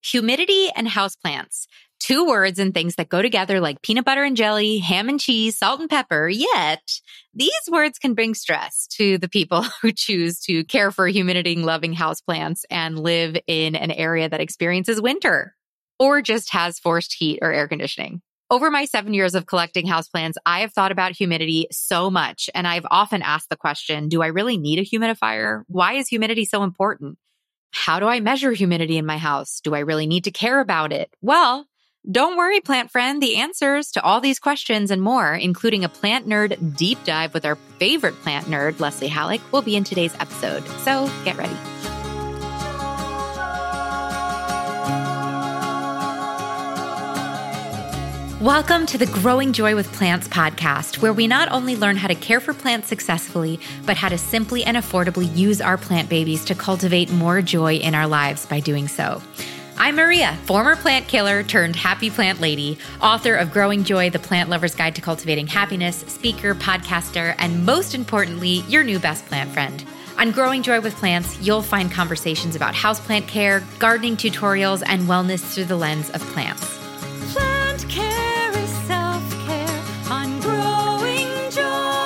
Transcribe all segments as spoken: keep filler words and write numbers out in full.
Humidity and houseplants. Two words and things that go together like peanut butter and jelly, ham and cheese, salt and pepper. Yet, these words can bring stress to the people who choose to care for humidity-loving houseplants and live in an area that experiences winter or just has forced heat or air conditioning. Over my seven years of collecting houseplants, I have thought about humidity so much, and I've often asked the question, do I really need a humidifier? Why is humidity so important? How do I measure humidity in my house? Do I really need to care about it? Well, don't worry, plant friend. The answers to all these questions and more, including a plant nerd deep dive with our favorite plant nerd, Leslie Halleck, will be in today's episode. So get ready. Welcome to the Growing Joy with Plants podcast, where we not only learn how to care for plants successfully, but how to simply and affordably use our plant babies to cultivate more joy in our lives by doing so. I'm Maria, former plant killer turned happy plant lady, author of Growing Joy, the Plant Lover's Guide to Cultivating Happiness, speaker, podcaster, and most importantly, your new best plant friend. On Growing Joy with Plants, you'll find conversations about houseplant care, gardening tutorials, and wellness through the lens of plants. Plant care is self-care on Growing Joy.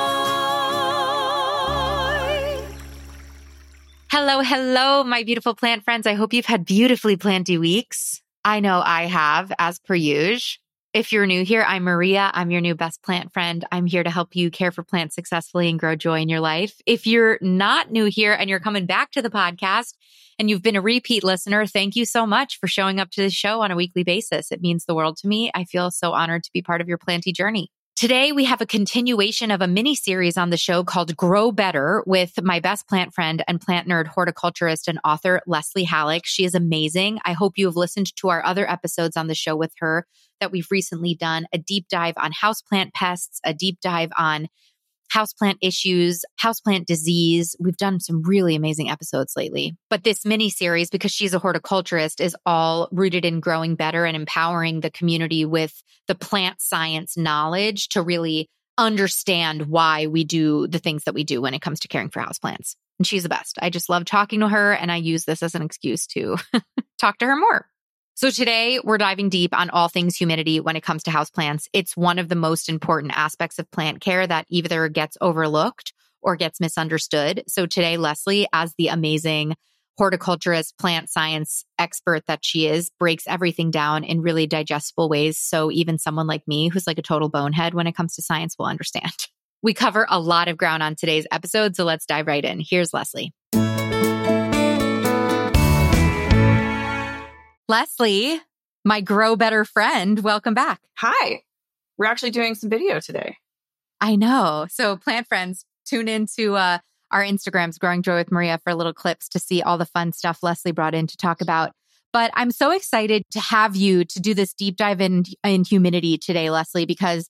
Hello, hello, my beautiful plant friends. I hope you've had beautifully planty weeks. I know I have, as per usual. If you're new here, I'm Maria. I'm your new best plant friend. I'm here to help you care for plants successfully and grow joy in your life. If you're not new here and you're coming back to the podcast and you've been a repeat listener, thank you so much for showing up to the show on a weekly basis. It means the world to me. I feel so honored to be part of your planty journey. Today, we have a continuation of a mini series on the show called Grow Better with my best plant friend and plant nerd, horticulturist, and author, Leslie Halleck. She is amazing. I hope you have listened to our other episodes on the show with her that we've recently done, a deep dive on houseplant pests, a deep dive on houseplant issues, houseplant disease. We've done some really amazing episodes lately. But this mini series, because she's a horticulturist, is all rooted in growing better and empowering the community with the plant science knowledge to really understand why we do the things that we do when it comes to caring for houseplants. And she's the best. I just love talking to her, and I use this as an excuse to talk to her more. So today we're diving deep on all things humidity when it comes to houseplants. It's one of the most important aspects of plant care that either gets overlooked or gets misunderstood. So today, Leslie, as the amazing horticulturist, plant science expert that she is, breaks everything down in really digestible ways. So even someone like me, who's like a total bonehead when it comes to science, will understand. We cover a lot of ground on today's episode, so let's dive right in. Here's Leslie. Leslie, my Grow Better friend, welcome back. Hi. We're actually doing some video today. I know. So plant friends, tune into uh, our Instagrams, Growing Joy with Maria, for little clips to see all the fun stuff Leslie brought in to talk about. But I'm so excited to have you to do this deep dive in, in humidity today, Leslie, because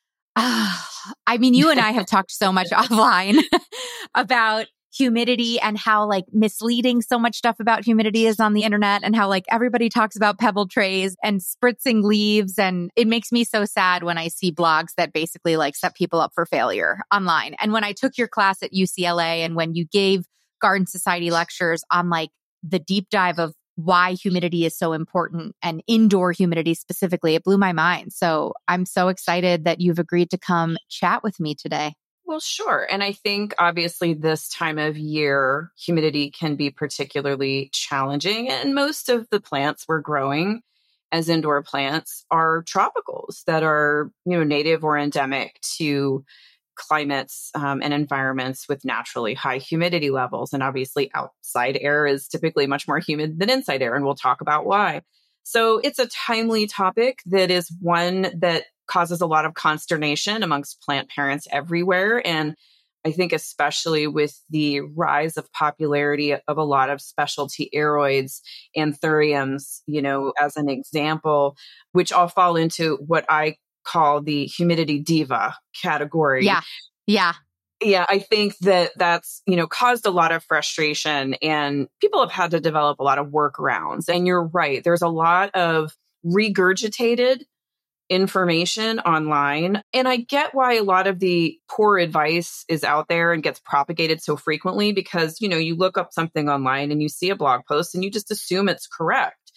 uh, I mean, you and I have talked so much offline about humidity and how like misleading so much stuff about humidity is on the internet, and how like everybody talks about pebble trays and spritzing leaves. And it makes me so sad when I see blogs that basically like set people up for failure online. And when I took your class at U C L A and when you gave Garden Society lectures on like the deep dive of why humidity is so important and indoor humidity specifically, it blew my mind. So I'm so excited that you've agreed to come chat with me today. Well, sure. And I think obviously this time of year, humidity can be particularly challenging. And most of the plants we're growing as indoor plants are tropicals that are, you know, native or endemic to climates um, and environments with naturally high humidity levels. And obviously outside air is typically much more humid than inside air. And we'll talk about why. So it's a timely topic that is one that causes a lot of consternation amongst plant parents everywhere. And I think especially with the rise of popularity of a lot of specialty aeroids, anthuriums, you know, as an example, which all fall into what I call the humidity diva category. Yeah. Yeah. Yeah, I think that that's, you know, caused a lot of frustration, and people have had to develop a lot of workarounds. And you're right. There's a lot of regurgitated information online. And I get why a lot of the poor advice is out there and gets propagated so frequently, because, you know, you look up something online and you see a blog post and you just assume it's correct.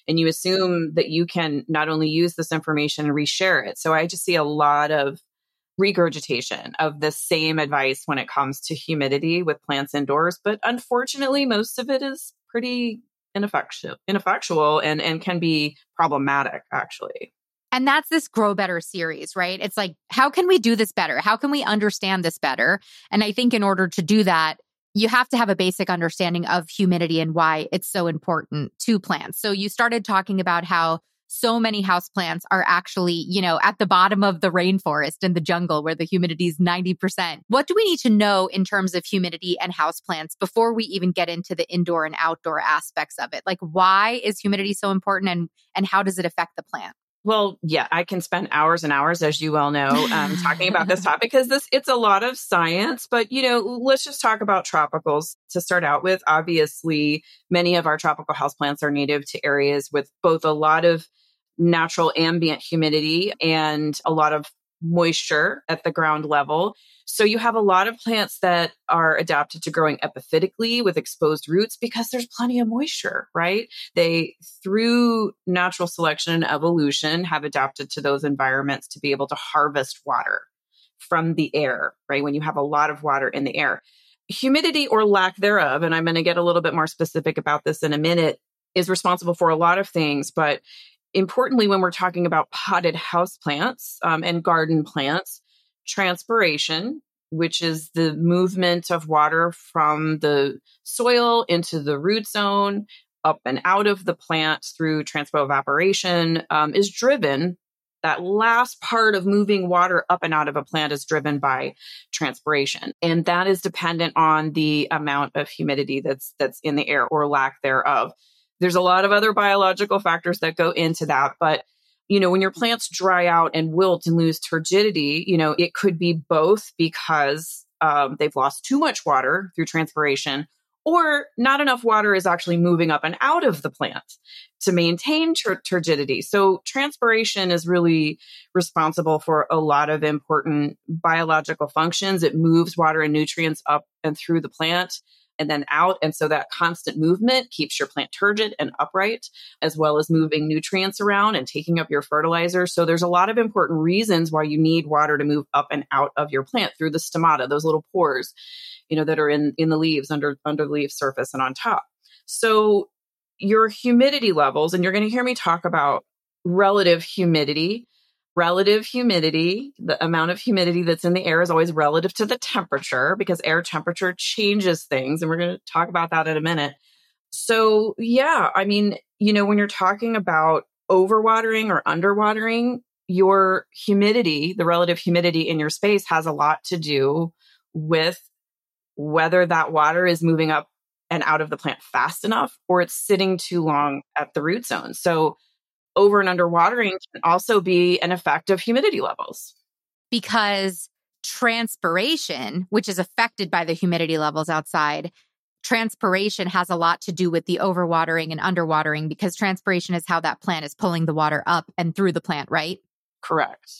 And you assume that you can not only use this information and reshare it. So I just see a lot of regurgitation of the same advice when it comes to humidity with plants indoors. But unfortunately, most of it is pretty ineffectual, ineffectual and, and can be problematic, actually. And that's this Grow Better series, right? It's like, how can we do this better? How can we understand this better? And I think in order to do that, you have to have a basic understanding of humidity and why it's so important to plants. So you started talking about how so many houseplants are actually, you know, at the bottom of the rainforest and the jungle where the humidity is ninety percent. What do we need to know in terms of humidity and houseplants before we even get into the indoor and outdoor aspects of it? Like, why is humidity so important, and and how does it affect the plant? Well, yeah, I can spend hours and hours, as you well know, um, talking about this topic because this it's a lot of science. But, you know, let's just talk about tropicals to start out with. Obviously, many of our tropical houseplants are native to areas with both a lot of natural ambient humidity and a lot of moisture at the ground level. So you have a lot of plants that are adapted to growing epiphytically with exposed roots because there's plenty of moisture, right? They, through natural selection and evolution, have adapted to those environments to be able to harvest water from the air, right? When you have a lot of water in the air. Humidity or lack thereof, and I'm going to get a little bit more specific about this in a minute, is responsible for a lot of things, but importantly, when we're talking about potted houseplants um, and garden plants, transpiration, which is the movement of water from the soil into the root zone, up and out of the plant through transpoevaporation, um, is driven. That last part of moving water up and out of a plant is driven by transpiration. And that is dependent on the amount of humidity that's that's in the air or lack thereof. There's a lot of other biological factors that go into that. But, you know, when your plants dry out and wilt and lose turgidity, you know, it could be both because um, they've lost too much water through transpiration, or not enough water is actually moving up and out of the plant to maintain tur- turgidity. So transpiration is really responsible for a lot of important biological functions. It moves water and nutrients up and through the plant and then out. And so that constant movement keeps your plant turgid and upright, as well as moving nutrients around and taking up your fertilizer. So there's a lot of important reasons why you need water to move up and out of your plant through the stomata, those little pores, you know, that are in, in the leaves, under, under the leaf surface and on top. So your humidity levels, and you're going to hear me talk about relative humidity. Relative humidity, the amount of humidity that's in the air is always relative to the temperature because air temperature changes things. And we're going to talk about that in a minute. So yeah, I mean, you know, when you're talking about overwatering or underwatering, your humidity, the relative humidity in your space has a lot to do with whether that water is moving up and out of the plant fast enough or it's sitting too long at the root zone. So over and under watering can also be an effect of humidity levels. Because transpiration, which is affected by the humidity levels outside, transpiration has a lot to do with the overwatering and underwatering because transpiration is how that plant is pulling the water up and through the plant, right? Correct.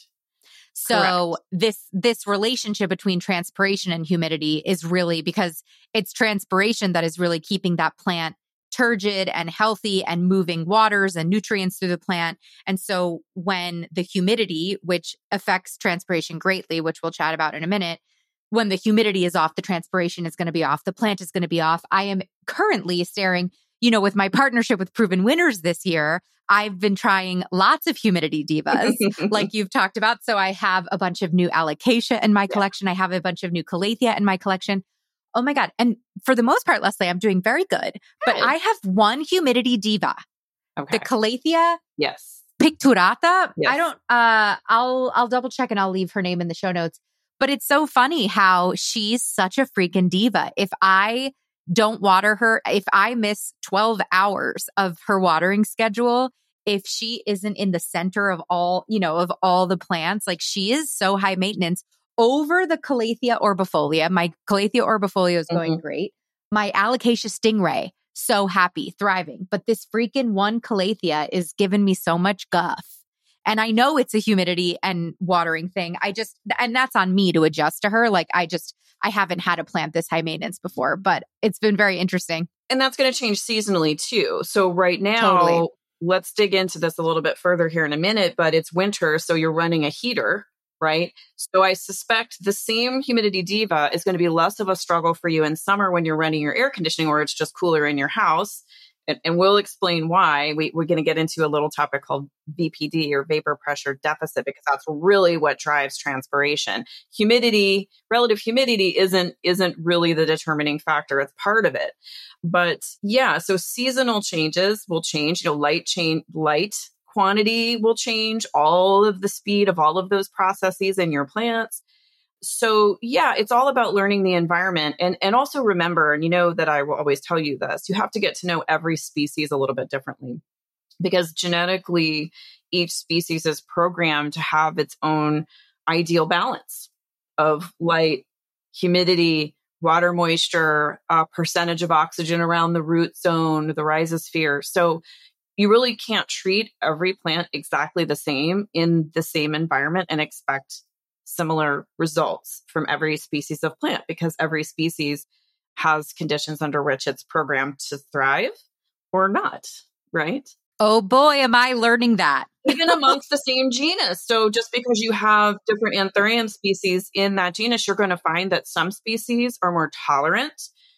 So Correct. this this relationship between transpiration and humidity is really because it's transpiration that is really keeping that plant turgid and healthy and moving waters and nutrients through the plant. And so when the humidity, which affects transpiration greatly, which we'll chat about in a minute, when the humidity is off, the transpiration is going to be off, the plant is going to be off. I am currently staring, you know, with my partnership with Proven Winners this year, I've been trying lots of humidity divas, like you've talked about. So I have a bunch of new alocasia in my collection. I have a bunch of new calathea in my collection. Oh my God. And for the most part, Leslie, I'm doing very good. good. But I have one humidity diva. Okay. The Calathea. Yes. Picturata. Yes. I don't, uh, I'll, I'll double check and I'll leave her name in the show notes. But it's so funny how she's such a freaking diva. If I don't water her, if I miss twelve hours of her watering schedule, if she isn't in the center of all, you know, of all the plants, like she is so high maintenance. Over the Calathea orbifolia, my Calathea orbifolia is going mm-hmm. great. My Alocasia stingray, so happy, thriving. But this freaking one Calathea is giving me so much guff. And I know it's a humidity and watering thing. I just, and that's on me to adjust to her. Like I just, I haven't had a plant this high maintenance before, but it's been very interesting. And that's going to change seasonally too. So right now, totally. let's dig into this a little bit further here in a minute, but it's winter, so you're running a heater, right? So I suspect the same humidity diva is going to be less of a struggle for you in summer when you're running your air conditioning or it's just cooler in your house. And, and we'll explain why. We, we're going to get into a little topic called V P D or vapor pressure deficit, because that's really what drives transpiration. Humidity, relative humidity isn't, isn't really the determining factor. It's part of it. But yeah, so seasonal changes will change, you know, light change, light quantity will change, all of the speed of all of those processes in your plants. So yeah, it's all about learning the environment. And, and also remember, and you know that I will always tell you this, you have to get to know every species a little bit differently, because genetically, each species is programmed to have its own ideal balance of light, humidity, water moisture, uh, percentage of oxygen around the root zone, the rhizosphere. So you really can't treat every plant exactly the same in the same environment and expect similar results from every species of plant, because every species has conditions under which it's programmed to thrive or not, right? Oh boy, am I learning that. Even amongst the same genus. So just because you have different Anthurium species in that genus, you're going to find that some species are more tolerant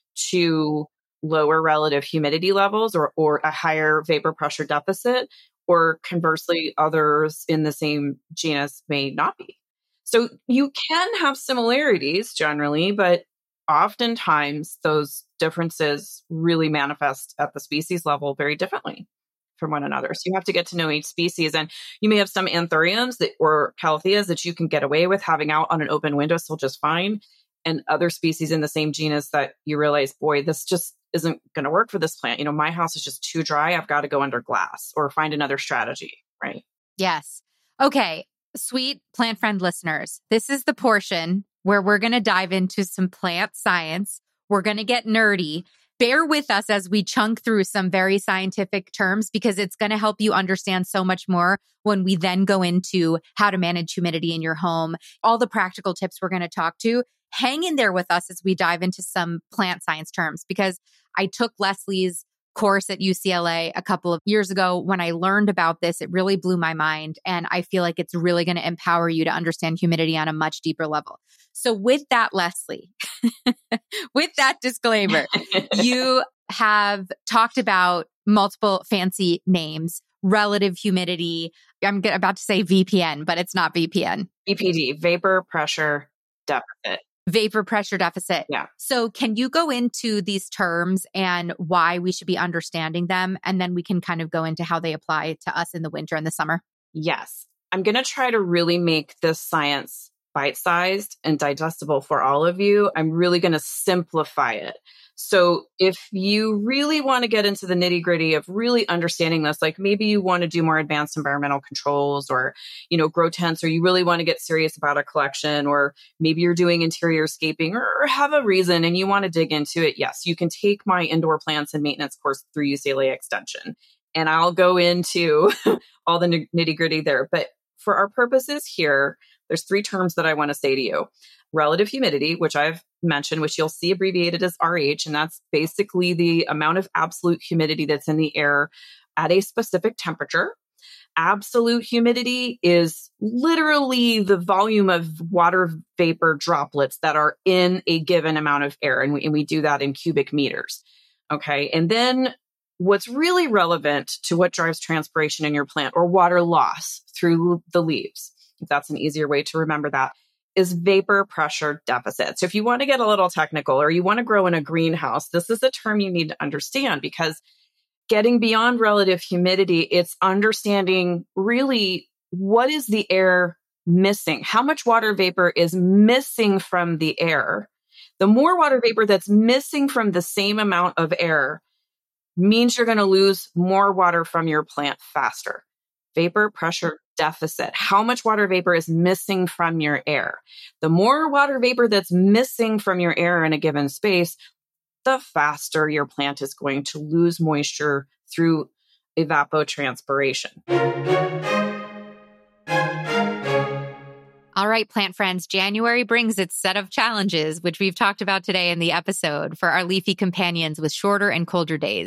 to lower relative humidity levels or, or a higher vapor pressure deficit, or conversely, others in the same genus may not be. So you can have similarities generally, but oftentimes those differences really manifest at the species level very differently from one another. So you have to get to know each species. And you may have some Anthuriums that, or Calatheas that you can get away with having out on an open windowsill just fine. And other species in the same genus that you realize, boy, this just isn't going to work for this plant. You know, my house is just too dry. I've got to go under glass or find another strategy, right? Yes. Okay. Sweet plant friend listeners, this is the portion where we're going to dive into some plant science. We're going to get nerdy. Bear with us as we chunk through some very scientific terms, because it's going to help you understand so much more when we then go into how to manage humidity in your home, all the practical tips we're going to talk to. Hang in there with us as we dive into some plant science terms, because I took Leslie's course at U C L A a couple of years ago. When I learned about this, it really blew my mind. And I feel like it's really going to empower you to understand humidity on a much deeper level. So with that, Leslie, with that disclaimer, you have talked about multiple fancy names, relative humidity. I'm about to say V P N, but it's not V P N. V P D, vapor pressure deficit. Vapor pressure deficit. Yeah. So can you go into these terms and why we should be understanding them? And then we can kind of go into how they apply to us in the winter and the summer. Yes. I'm going to try to really make this science bite-sized and digestible for all of you. I'm really going to simplify it. So if you really want to get into the nitty-gritty of really understanding this, like maybe you want to do more advanced environmental controls, or, you know, grow tents, or you really want to get serious about a collection, or maybe you're doing interior scaping, or have a reason and you want to dig into it, yes, you can take my indoor plants and maintenance course through U C L A Extension. And I'll go into all the nitty-gritty there. But for our purposes here, there's three terms that I want to say to you. Relative humidity, which I've mentioned, which you'll see abbreviated as R H, and that's basically the amount of absolute humidity that's in the air at a specific temperature. Absolute humidity is literally the volume of water vapor droplets that are in a given amount of air, and we, and we do that in cubic meters. Okay, and then what's really relevant to what drives transpiration in your plant, or water loss through the leaves, if that's an easier way to remember that, is vapor pressure deficit. So if you want to get a little technical, or you want to grow in a greenhouse, this is a term you need to understand, because getting beyond relative humidity, it's understanding really what is the air missing? How much water vapor is missing from the air? The more water vapor that's missing from the same amount of air means you're going to lose more water from your plant faster. Vapor pressure deficit. How much water vapor is missing from your air? The more water vapor that's missing from your air in a given space, the faster your plant is going to lose moisture through evapotranspiration. All right, plant friends, January brings its set of challenges, which we've talked about today in the episode, for our leafy companions with shorter and colder days.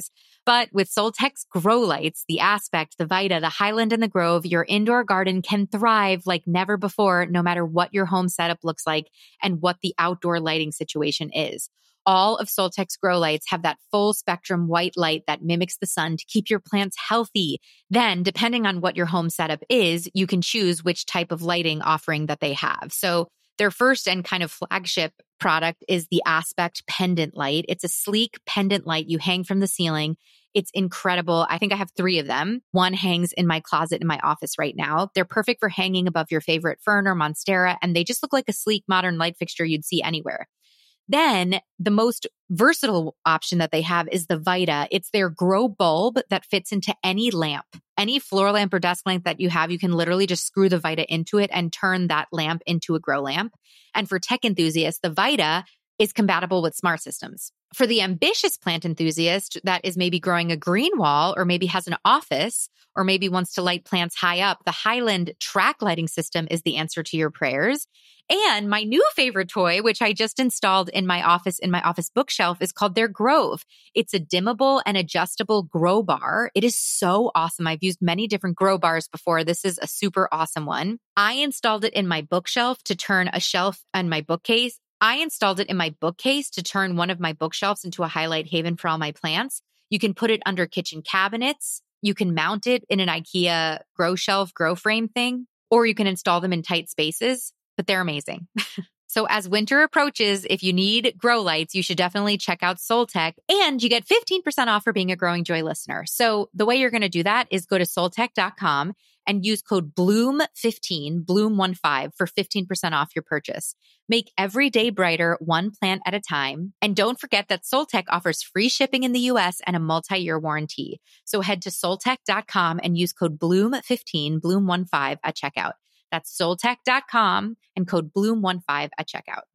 But with Soltech's grow lights, the Aspect, the Vita, the Highland, and the Grove, your indoor garden can thrive like never before, no matter what your home setup looks like and what the outdoor lighting situation is. All of Soltech's grow lights have that full spectrum white light that mimics the sun to keep your plants healthy. Then, depending on what your home setup is, you can choose which type of lighting offering that they have. So their first and kind of flagship product is the Aspect pendant light. It's a sleek pendant light you hang from the ceiling. It's incredible. I think I have three of them. One hangs in my closet in my office right now. They're perfect for hanging above your favorite fern or monstera, and they just look like a sleek modern light fixture you'd see anywhere. Then the most versatile option that they have is the Vita. It's their grow bulb that fits into any lamp. Any floor lamp or desk lamp that you have, you can literally just screw the Vita into it and turn that lamp into a grow lamp. And for tech enthusiasts, the Vita is compatible with smart systems. For the ambitious plant enthusiast that is maybe growing a green wall or maybe has an office or maybe wants to light plants high up, the Highland track lighting system is the answer to your prayers. And my new favorite toy, which I just installed in my office, in my office bookshelf, is called their Grove. It's a dimmable and adjustable grow bar. It is so awesome. I've used many different grow bars before. This is a super awesome one. I installed it in my bookshelf to turn a shelf on my bookcase. I installed it in my bookcase to turn one of my bookshelves into a highlight haven for all my plants. You can put it under kitchen cabinets. You can mount it in an IKEA grow shelf, grow frame thing, or you can install them in tight spaces, but they're amazing. So as winter approaches, if you need grow lights, you should definitely check out Soltech, and you get fifteen percent off for being a Growing Joy listener. So the way you're going to do that is go to soltech dot com and use code bloom fifteen, bloom fifteen for fifteen percent off your purchase. Make every day brighter, one plant at a time. And don't forget that Soltech offers free shipping in the U S and a multi-year warranty. So head to soltech dot com and use code bloom fifteen, bloom fifteen at checkout. That's soltech dot com and code bloom fifteen at checkout.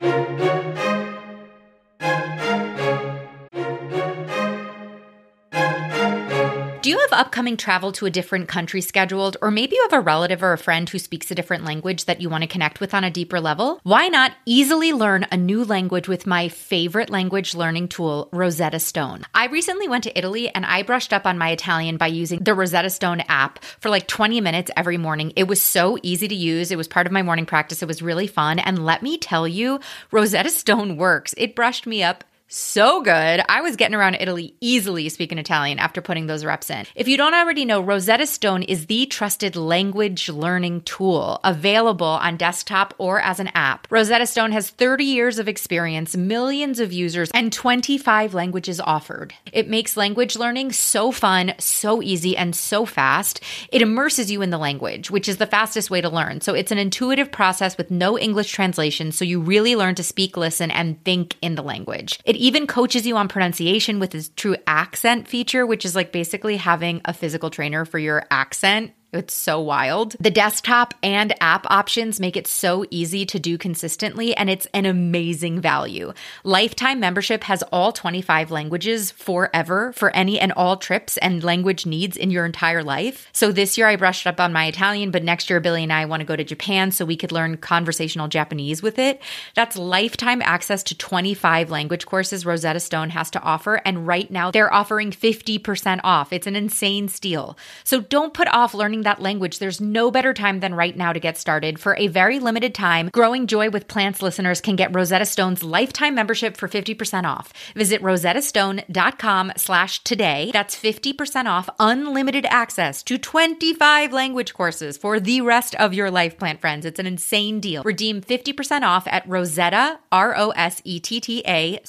Do you have upcoming travel to a different country scheduled? Or maybe you have a relative or a friend who speaks a different language that you want to connect with on a deeper level? Why not easily learn a new language with my favorite language learning tool, Rosetta Stone? I recently went to Italy and I brushed up on my Italian by using the Rosetta Stone app for like twenty minutes every morning. It was so easy to use. It was part of my morning practice. It was really fun. And let me tell you, Rosetta Stone works. It brushed me up so good. I was getting around Italy easily speaking Italian after putting those reps in. If you don't already know, Rosetta Stone is the trusted language learning tool available on desktop or as an app. Rosetta Stone has thirty years of experience, millions of users, and twenty-five languages offered. It makes language learning so fun, so easy, and so fast. It immerses you in the language, which is the fastest way to learn. So it's an intuitive process with no English translation, so you really learn to speak, listen, and think in the language. It even coaches you on pronunciation with its true accent feature, which is like basically having a physical trainer for your accent. It's so wild. The desktop and app options make it so easy to do consistently, and it's an amazing value. Lifetime membership has all twenty-five languages forever for any and all trips and language needs in your entire life. So this year I brushed up on my Italian, but next year Billy and I want to go to Japan so we could learn conversational Japanese with it. That's lifetime access to twenty-five language courses Rosetta Stone has to offer, and right now they're offering fifty percent off. It's an insane steal. So don't put off learning that language. There's no better time than right now to get started. For a very limited time, Growing Joy with Plants listeners can get Rosetta Stone's lifetime membership for fifty percent off. Visit rosettastone.com slash today. That's fifty percent off unlimited access to twenty-five language courses for the rest of your life, plant friends. It's an insane deal. Redeem fifty percent off at Rosetta, R O S E T T A,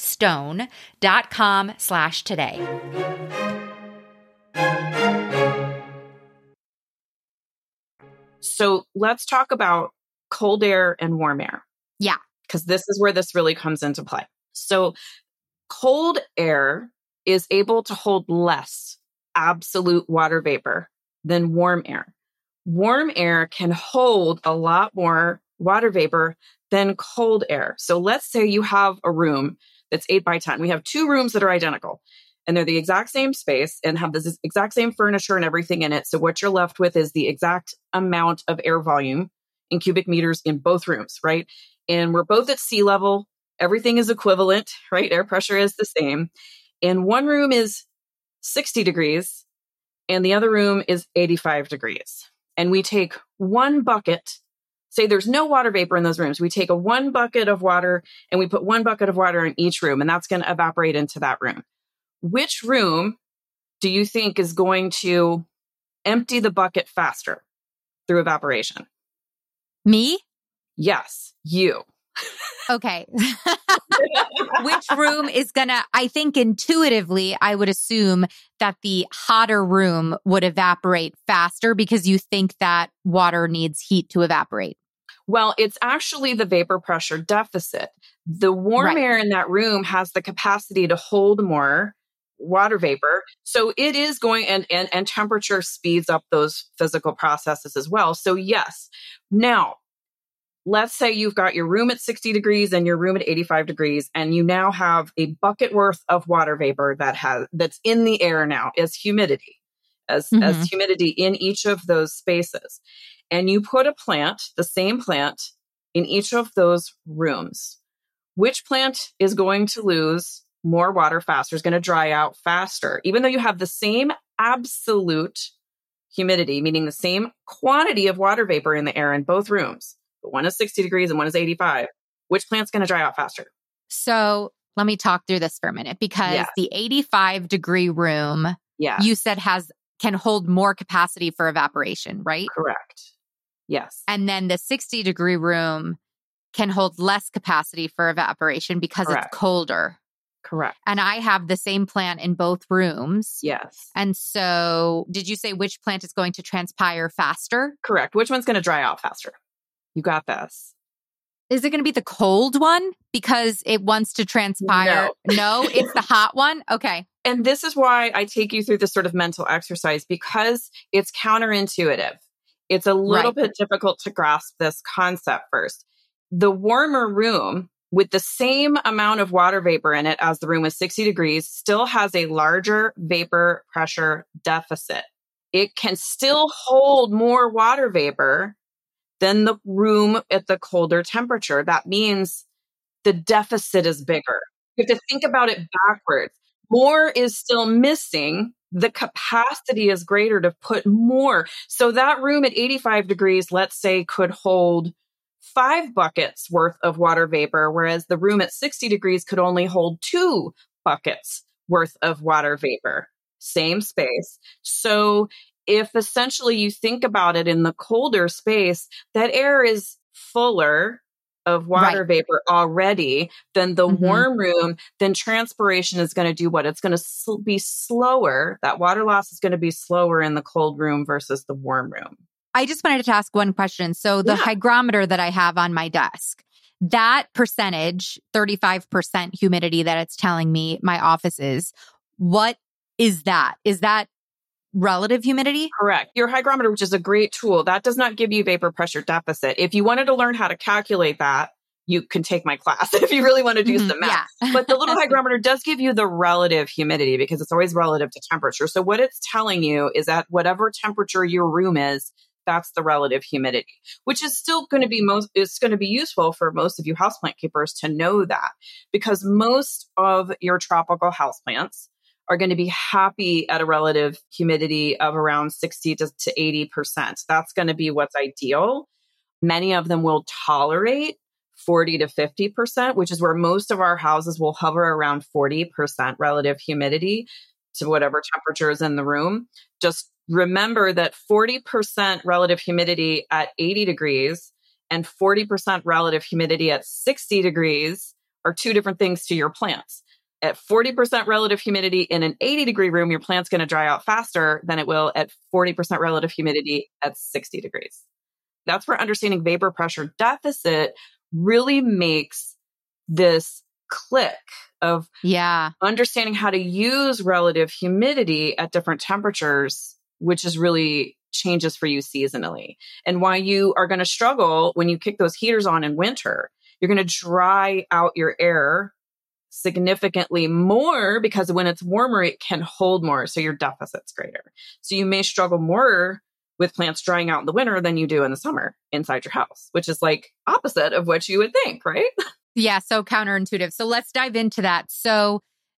stone.com slash today. So let's talk about cold air and warm air. Yeah. Because this is where this really comes into play. So cold air is able to hold less absolute water vapor than warm air. Warm air can hold a lot more water vapor than cold air. So let's say you have a room that's eight by ten. We have two rooms that are identical. And they're the exact same space and have this exact same furniture and everything in it. So what you're left with is the exact amount of air volume in cubic meters in both rooms, right? And we're both at sea level. Everything is equivalent, right? Air pressure is the same. And one room is sixty degrees and the other room is eighty-five degrees. And we take one bucket, say there's no water vapor in those rooms. We take a one bucket of water and we put one bucket of water in each room, and that's going to evaporate into that room. Which room do you think is going to empty the bucket faster through evaporation? Me? Yes, you. Okay. Which room is gonna, I think intuitively, I would assume that the hotter room would evaporate faster because you think that water needs heat to evaporate. Well, it's actually the vapor pressure deficit. The warm Right. air in that room has the capacity to hold more water vapor. So it is going, and, and, and temperature speeds up those physical processes as well. So yes. Now, let's say you've got your room at sixty degrees and your room at eighty-five degrees, and you now have a bucket worth of water vapor that has, that's in the air now as humidity, as, Mhm. as humidity in each of those spaces. And you put a plant, the same plant, in each of those rooms. Which plant is going to lose more water faster, is going to dry out faster, even though you have the same absolute humidity, meaning the same quantity of water vapor in the air in both rooms, but one is sixty degrees and one is eighty-five. Which plant's going to dry out faster? So let me talk through this for a minute, because Yes. the eighty-five degree room, Yeah, you said has can hold more capacity for evaporation, right? correct. Yes, And then the sixty degree room can hold less capacity for evaporation because Correct. it's colder. correct. And I have the same plant in both rooms. Yes, And so did you say which plant is going to transpire faster? correct. Which one's going to dry out faster? You got this. Is it going to be the cold one because it wants to transpire? No. No, it's the hot one? Okay. And this is why I take you through this sort of mental exercise, because it's counterintuitive. It's a little Right. bit difficult to grasp this concept first. The warmer room with the same amount of water vapor in it as the room with sixty degrees still has a larger vapor pressure deficit. It can still hold more water vapor than the room at the colder temperature. That means the deficit is bigger. You have to think about it backwards. More is still missing. The capacity is greater to put more. So that room at eighty-five degrees, let's say, could hold five buckets worth of water vapor, whereas the room at sixty degrees could only hold two buckets worth of water vapor. Same space. So if essentially you think about it in the colder space, that air is fuller of water Right. vapor already than the Mhm. warm room, then transpiration is going to do what? It's going to sl- be slower. That water loss is going to be slower in the cold room versus the warm room. I just wanted to ask one question. So the Yeah. hygrometer that I have on my desk, that percentage, thirty-five percent humidity that it's telling me my office is, what is that? Is that relative humidity? Correct. Your hygrometer, which is a great tool, that does not give you vapor pressure deficit. If you wanted to learn how to calculate that, you can take my class if you really want to do Mhm. some math. Yeah. But the little hygrometer does give you the relative humidity because it's always relative to temperature. So what it's telling you is that whatever temperature your room is, that's the relative humidity, which is still going to be most, it's going to be useful for most of you houseplant keepers to know that, because most of your tropical houseplants are going to be happy at a relative humidity of around sixty to eighty percent. That's going to be what's ideal. Many of them will tolerate forty to fifty percent, which is where most of our houses will hover around forty percent relative humidity to whatever temperature is in the room. Just remember that forty percent relative humidity at eighty degrees and forty percent relative humidity at sixty degrees are two different things to your plants. At forty percent relative humidity in an eighty degree room, your plant's going to dry out faster than it will at forty percent relative humidity at sixty degrees. That's where understanding vapor pressure deficit really makes this click of Yeah. understanding how to use relative humidity at different temperatures, which is really changes for you seasonally, and why you are going to struggle when you kick those heaters on in winter. You're going to dry out your air significantly more because when it's warmer, it can hold more. So your deficit's greater. So you may struggle more with plants drying out in the winter than you do in the summer inside your house, which is like opposite of what you would think, right? Yeah. So counterintuitive. So let's dive into that. So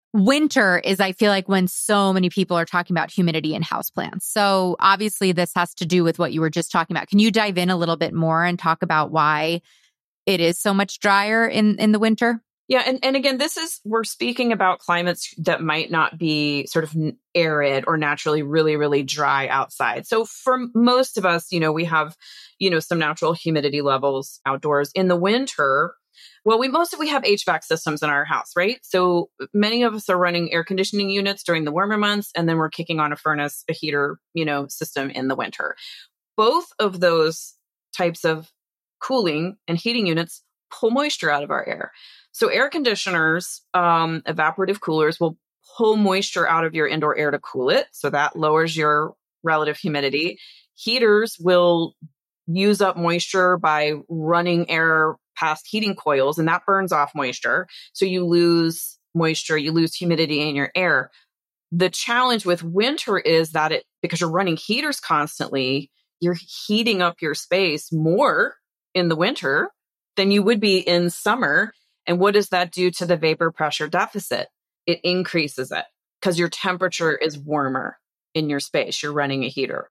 winter is, I feel like, when so many people are talking about humidity in houseplants. So obviously this has to do with what you were just talking about. Can you dive in a little bit more and talk about why it is so much drier in, in the winter? Yeah. And, and again, this is, we're speaking about climates that might not be sort of arid or naturally really, really dry outside. So for most of us, you know, we have, you know, some natural humidity levels outdoors. In the winter, well, we most of we have H V A C systems in our house, right? So many of us are running air conditioning units during the warmer months, and then we're kicking on a furnace, a heater, you know, system in the winter. Both of those types of cooling and heating units pull moisture out of our air. So air conditioners, um, evaporative coolers will pull moisture out of your indoor air to cool it. So that lowers your relative humidity. Heaters will use up moisture by running air past heating coils, and that burns off moisture. So you lose moisture, you lose humidity in your air. The challenge with winter is that it, because you're running heaters constantly, you're heating up your space more in the winter than you would be in summer. And what does that do to the vapor pressure deficit? It increases it because your temperature is warmer in your space. You're running a heater.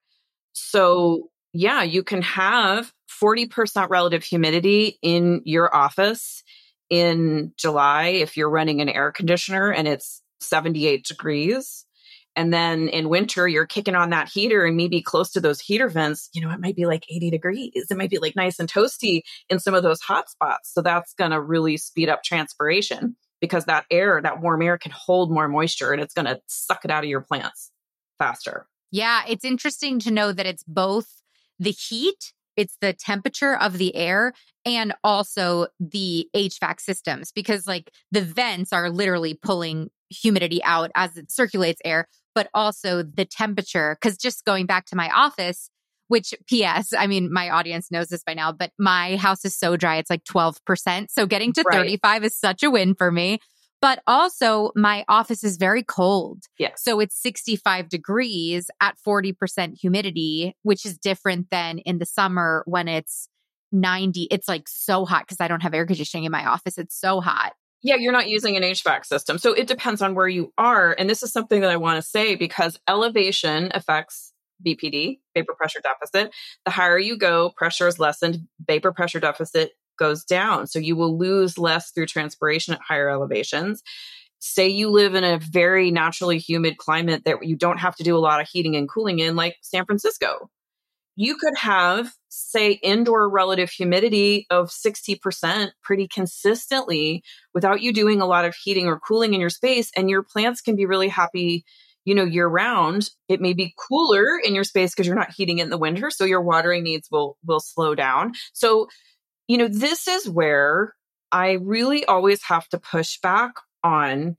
So yeah, you can have forty percent relative humidity in your office in July if you're running an air conditioner and it's seventy-eight degrees. And then in winter, you're kicking on that heater and maybe close to those heater vents, you know, it might be like eighty degrees. It might be like nice and toasty in some of those hot spots. So that's going to really speed up transpiration because that air, that warm air can hold more moisture and it's going to suck it out of your plants faster. Yeah, it's interesting to know that it's both the heat, it's the temperature of the air, and also the H V A C systems, because like the vents are literally pulling humidity out as it circulates air, but also the temperature. Because just going back to my office, which P S, I mean, my audience knows this by now, but my house is so dry, it's like twelve percent. So getting to right. thirty-five is such a win for me. But also my office is very cold. Yes. So it's sixty-five degrees at forty percent humidity, which is different than in the summer when it's ninety. It's like so hot because I don't have air conditioning in my office. It's so hot. Yeah, you're not using an H V A C system. So it depends on where you are. And this is something that I want to say because elevation affects V P D, vapor pressure deficit. The higher you go, pressure is lessened, vapor pressure deficit goes down. So you will lose less through transpiration at higher elevations. Say you live in a very naturally humid climate that you don't have to do a lot of heating and cooling in, like San Francisco. You could have, say, indoor relative humidity of sixty percent pretty consistently without you doing a lot of heating or cooling in your space. And your plants can be really happy, you know, year round. It may be cooler in your space because you're not heating it in the winter. So your watering needs will, will slow down. So, you know, this is where I really always have to push back on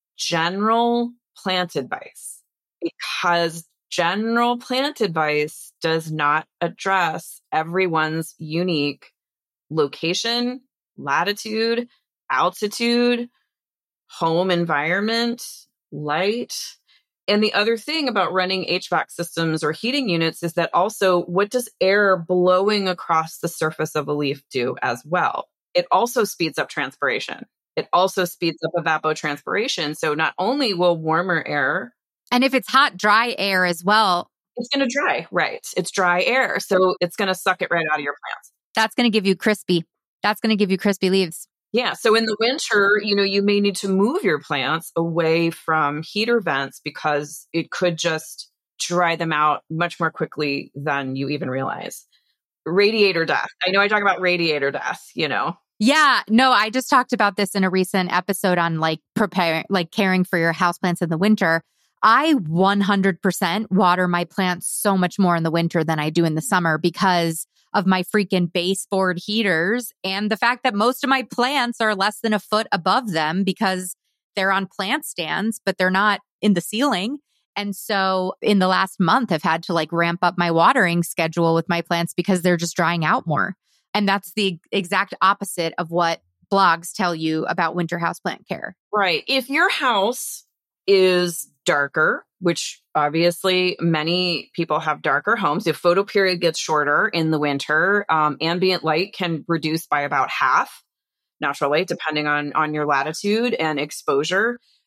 general plant advice, because general plant advice does not address everyone's unique location, latitude, altitude, home environment, light. And the other thing about running H V A C systems or heating units is that also, what does air blowing across the surface of a leaf do as well? It also speeds up transpiration. It also speeds up evapotranspiration. So not only will warmer air, and if it's hot, dry air as well, it's going to dry, right? It's dry air. So it's going to suck it right out of your plants. That's going to give you crispy. That's going to give you crispy leaves. Yeah. So in the winter, you know, you may need to move your plants away from heater vents because it could just dry them out much more quickly than you even realize. Radiator death. I know I talk about radiator death, you know. Yeah, no, I just talked about this in a recent episode on like preparing, like caring for your houseplants in the winter. I one hundred percent water my plants so much more in the winter than I do in the summer because of my freaking baseboard heaters and the fact that most of my plants are less than a foot above them because they're on plant stands, but they're not in the ceiling. And so in the last month, I've had to like ramp up my watering schedule with my plants because they're just drying out more. And that's the exact opposite of what blogs tell you about winter houseplant care. Right. If your house is darker, which obviously many people have darker homes, if photo period gets shorter in the winter, um, ambient light can reduce by about half natural light, depending on, on your latitude and exposure.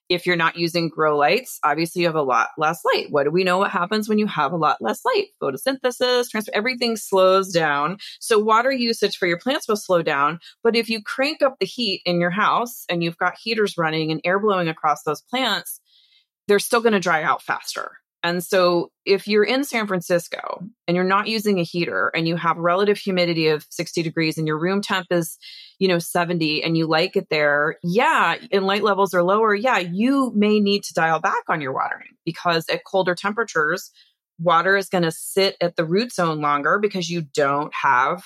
If you're not using grow lights, obviously you have a lot less light. What do we know what happens when you have a lot less light? Photosynthesis, transfer, everything slows down. So water usage for your plants will slow down. But if you crank up the heat in your house and you've got heaters running and air blowing across those plants, they're still going to dry out faster. And so if you're in San Francisco and you're not using a heater and you have relative humidity of sixty degrees and your room temp is, you know, seventy and you like it there, yeah, and light levels are lower, yeah, you may need to dial back on your watering because at colder temperatures, water is going to sit at the root zone longer because you don't have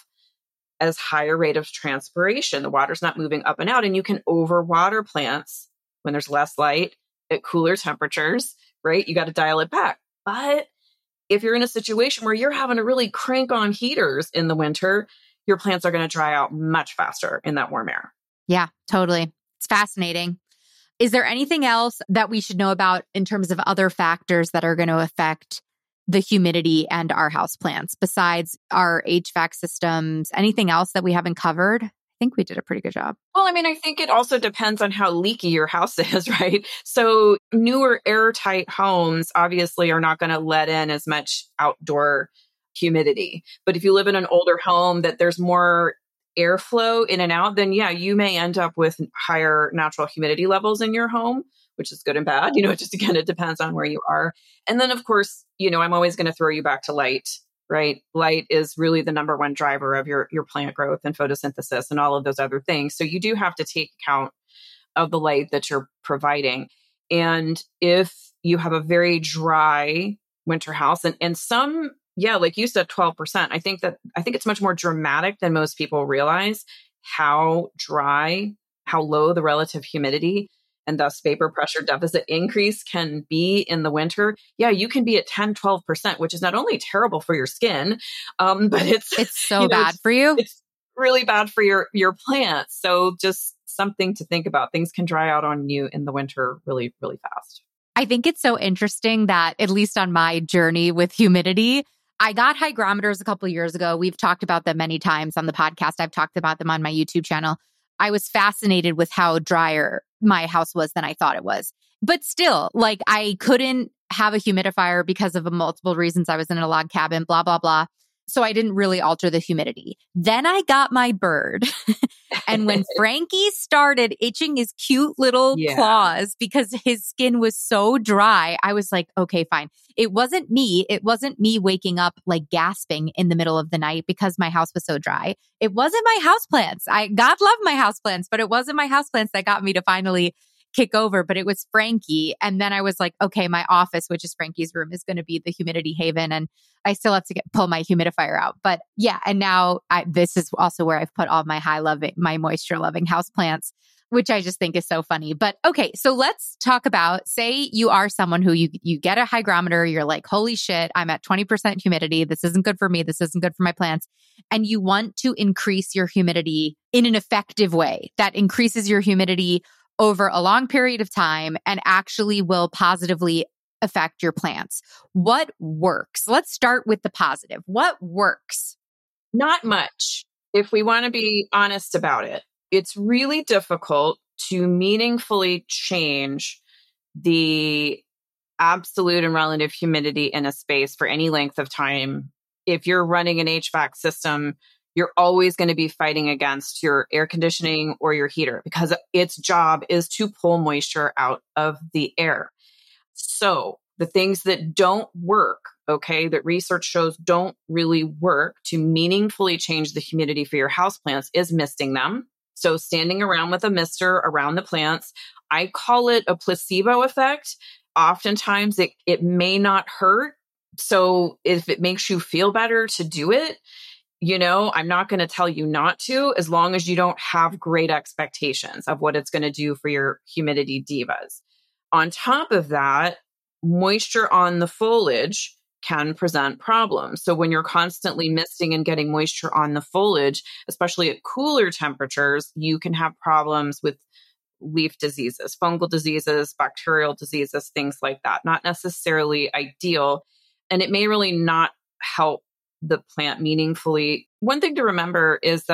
as high a rate of transpiration. The water's not moving up and out, and you can overwater plants when there's less light at cooler temperatures. Right? You got to dial it back. But if you're in a situation where you're having to really crank on heaters in the winter, your plants are going to dry out much faster in that warm air. Yeah, totally. It's fascinating. Is there anything else that we should know about in terms of other factors that are going to affect the humidity and our house plants besides our H V A C systems? Anything else that we haven't covered? I think we did a pretty good job. Well, I mean, I think it also depends on how leaky your house is, right? So newer airtight homes obviously are not going to let in as much outdoor humidity. But if you live in an older home that there's more airflow in and out, then yeah, you may end up with higher natural humidity levels in your home, which is good and bad. You know, it just, again, it depends on where you are. And then, of course, you know, I'm always going to throw you back to light. Right? Light is really the number one driver of your, your plant growth and photosynthesis and all of those other things. So you do have to take account of the light that you're providing. And if you have a very dry winter house and, and some, yeah, like you said, twelve percent, I think that, I think it's much more dramatic than most people realize how dry, how low the relative humidity and thus vapor pressure deficit increase can be in the winter. Yeah, you can be at ten, twelve percent, which is not only terrible for your skin, um, but it's it's so you know, bad it's, for you. It's really bad for your, your plants. So just something to think about. Things can dry out on you in the winter really, really fast. I think it's so interesting that, at least on my journey with humidity, I got hygrometers a couple of years ago. We've talked about them many times on the podcast. I've talked about them on my YouTube channel. I was fascinated with how drier my house was than I thought it was. But still, like, I couldn't have a humidifier because of multiple reasons. I was in a log cabin, blah, blah, blah. So I didn't really alter the humidity. Then I got my bird. And when Frankie started itching his cute little yeah. claws because his skin was so dry, I was like, okay, fine. It wasn't me. It wasn't me waking up like gasping in the middle of the night because my house was so dry. It wasn't my houseplants. I God love my houseplants, but it wasn't my houseplants that got me to finally kick over, but it was Frankie. And then I was like, okay, my office, which is Frankie's room, is going to be the humidity haven. And I still have to get pull my humidifier out. But yeah, and now I, this is also where I've put all my high loving, my moisture loving houseplants, which I just think is so funny. But okay, so let's talk about, say you are someone who you, you get a hygrometer, you're like, holy shit, I'm at twenty percent humidity. This isn't good for me. This isn't good for my plants. And you want to increase your humidity in an effective way that increases your humidity over a long period of time and actually will positively affect your plants. What works? Let's start with the positive. What works? Not much, if we want to be honest about it. It's really difficult to meaningfully change the absolute and relative humidity in a space for any length of time. If you're running an H V A C system, you're always going to be fighting against your air conditioning or your heater because its job is to pull moisture out of the air. So the things that don't work, okay, that research shows don't really work to meaningfully change the humidity for your houseplants is misting them. So standing around with a mister around the plants, I call it a placebo effect. Oftentimes it, it may not hurt. So if it makes you feel better to do it, you know, I'm not going to tell you not to, as long as you don't have great expectations of what it's going to do for your humidity divas. On top of that, moisture on the foliage can present problems. So when you're constantly misting and getting moisture on the foliage, especially at cooler temperatures, you can have problems with leaf diseases, fungal diseases, bacterial diseases, things like that. Not necessarily ideal. And it may really not help the plant meaningfully. One thing to remember is that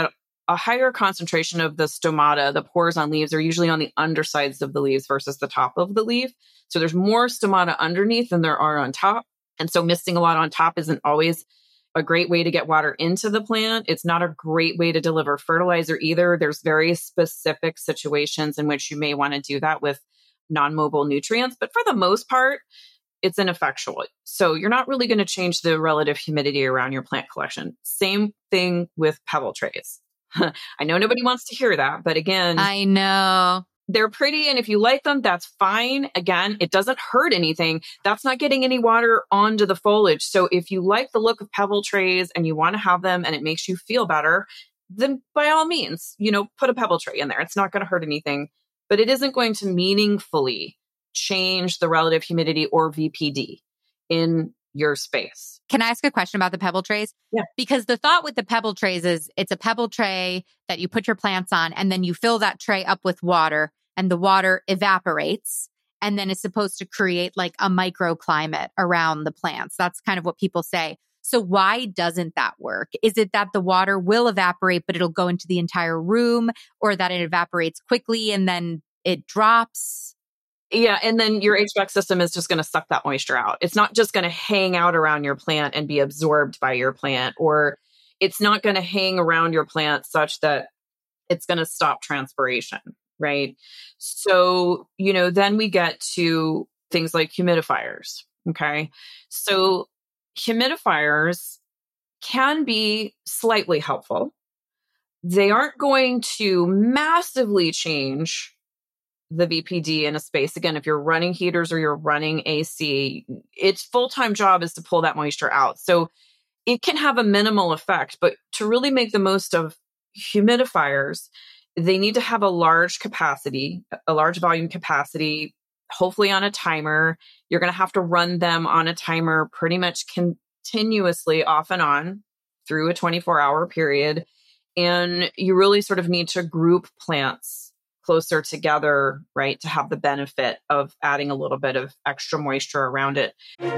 a higher concentration of the stomata, the pores on leaves, are usually on the undersides of the leaves versus the top of the leaf. So there's more stomata underneath than there are on top. And so misting a lot on top isn't always a great way to get water into the plant. It's not a great way to deliver fertilizer either. There's very specific situations in which you may want to do that with non-mobile nutrients, but for the most part, it's ineffectual. So you're not really going to change the relative humidity around your plant collection. Same thing with pebble trays. I know nobody wants to hear that, but again, I know. They're pretty. And if you like them, that's fine. Again, it doesn't hurt anything. That's not getting any water onto the foliage. So if you like the look of pebble trays and you want to have them and it makes you feel better, then by all means, you know, put a pebble tray in there. It's not going to hurt anything, but it isn't going to meaningfully change the relative humidity or V P D in your space. Can I ask a question about the pebble trays? Yeah. Because the thought with the pebble trays is it's a pebble tray that you put your plants on and then you fill that tray up with water and the water evaporates and then it's supposed to create like a microclimate around the plants. That's kind of what people say. So why doesn't that work? Is it that the water will evaporate, but it'll go into the entire room, or that it evaporates quickly and then it drops? Yeah. And then your H V A C system is just going to suck that moisture out. It's not just going to hang out around your plant and be absorbed by your plant, or it's not going to hang around your plant such that it's going to stop transpiration, right? So, you know, then we get to things like humidifiers. Okay. So humidifiers can be slightly helpful. They aren't going to massively change the V P D in a space. Again, if you're running heaters or you're running A C, its full-time job is to pull that moisture out. So it can have a minimal effect, but to really make the most of humidifiers, they need to have a large capacity, a large volume capacity, hopefully on a timer. You're going to have to run them on a timer pretty much continuously off and on through a twenty-four hour period. And you really sort of need to group plants closer together, right, to have the benefit of adding a little bit of extra moisture around it.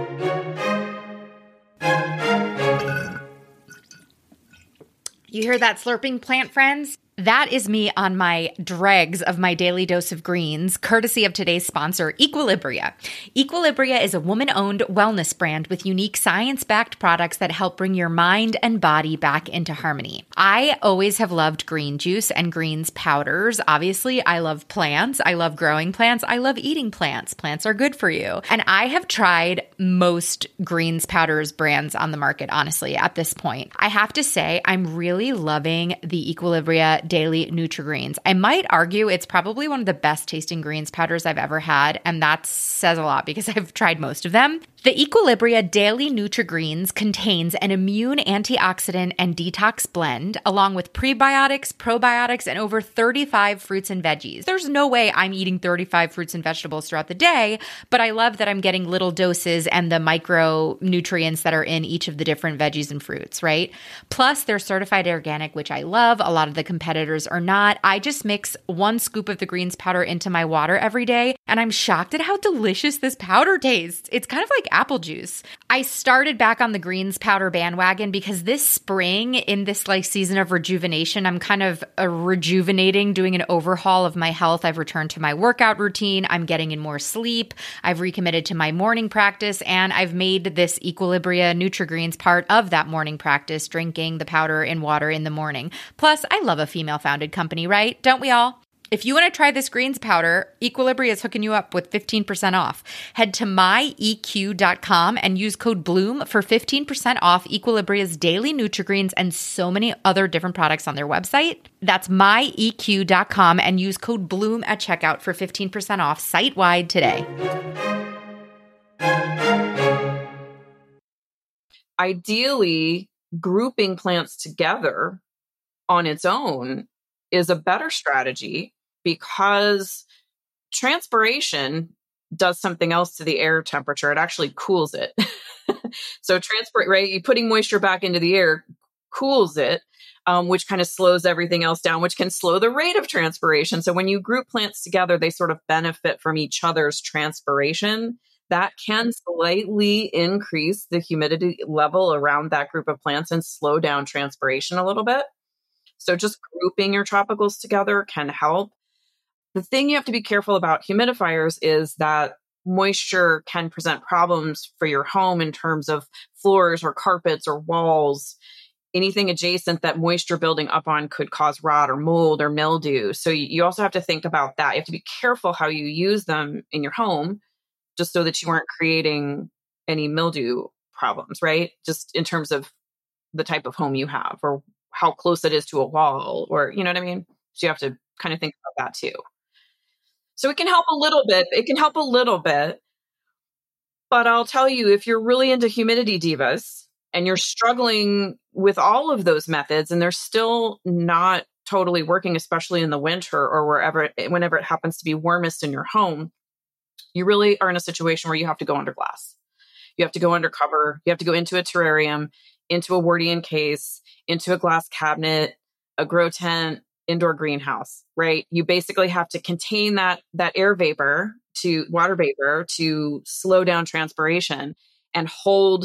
You hear that slurping, plant friends? That is me on my dregs of my daily dose of greens, courtesy of today's sponsor, Equilibria. Equilibria is a woman-owned wellness brand with unique science-backed products that help bring your mind and body back into harmony. I always have loved green juice and greens powders. Obviously, I love plants. I love growing plants. I love eating plants. Plants are good for you. And I have tried most greens powders brands on the market, honestly, at this point. I have to say, I'm really loving the Equilibria Daily Nutri-Greens. I might argue it's probably one of the best tasting greens powders I've ever had, and that says a lot because I've tried most of them. The Equilibria Daily Nutri-Greens contains an immune antioxidant and detox blend, along with prebiotics, probiotics, and over thirty-five fruits and veggies. There's no way I'm eating thirty-five fruits and vegetables throughout the day, but I love that I'm getting little doses and the micronutrients that are in each of the different veggies and fruits, right? Plus, they're certified organic, which I love. A lot of the competitors are not. I just mix one scoop of the greens powder into my water every day, and I'm shocked at how delicious this powder tastes. It's kind of like apple juice. I started back on the greens powder bandwagon because this spring, in this like season of rejuvenation, I'm kind of uh, rejuvenating, doing an overhaul of my health. I've returned to my workout routine. I'm getting in more sleep. I've recommitted to my morning practice, and I've made this Equilibria Nutri-Greens part of that morning practice, drinking the powder in water in the morning. Plus, I love a female-founded company, right? Don't we all? If you want to try this greens powder, Equilibria is hooking you up with fifteen percent off. Head to my E Q dot com and use code BLOOM for fifteen percent off Equilibria's daily Nutri-Greens and so many other different products on their website. That's my E Q dot com and use code BLOOM at checkout for fifteen percent off site-wide today. Ideally, grouping plants together on its own is a better strategy because transpiration does something else to the air temperature. It actually cools it. So transpirate, right? You putting moisture back into the air cools it, um, which kind of slows everything else down, which can slow the rate of transpiration. So when you group plants together, they sort of benefit from each other's transpiration. That can slightly increase the humidity level around that group of plants and slow down transpiration a little bit. So just grouping your tropicals together can help. The thing you have to be careful about humidifiers is that moisture can present problems for your home in terms of floors or carpets or walls. Anything adjacent that moisture building up on could cause rot or mold or mildew. So you also have to think about that. You have to be careful how you use them in your home, just so that you aren't creating any mildew problems, right? Just in terms of the type of home you have or how close it is to a wall, or, you know what I mean? So you have to kind of think about that too. So it can help a little bit. It can help a little bit. But I'll tell you, if you're really into humidity divas and you're struggling with all of those methods and they're still not totally working, especially in the winter or wherever, whenever it happens to be warmest in your home, you really are in a situation where you have to go under glass. You have to go undercover. You have to go into a terrarium, into a Wardian case, into a glass cabinet, a grow tent, indoor greenhouse, right? You basically have to contain that, that air vapor to water vapor to slow down transpiration and hold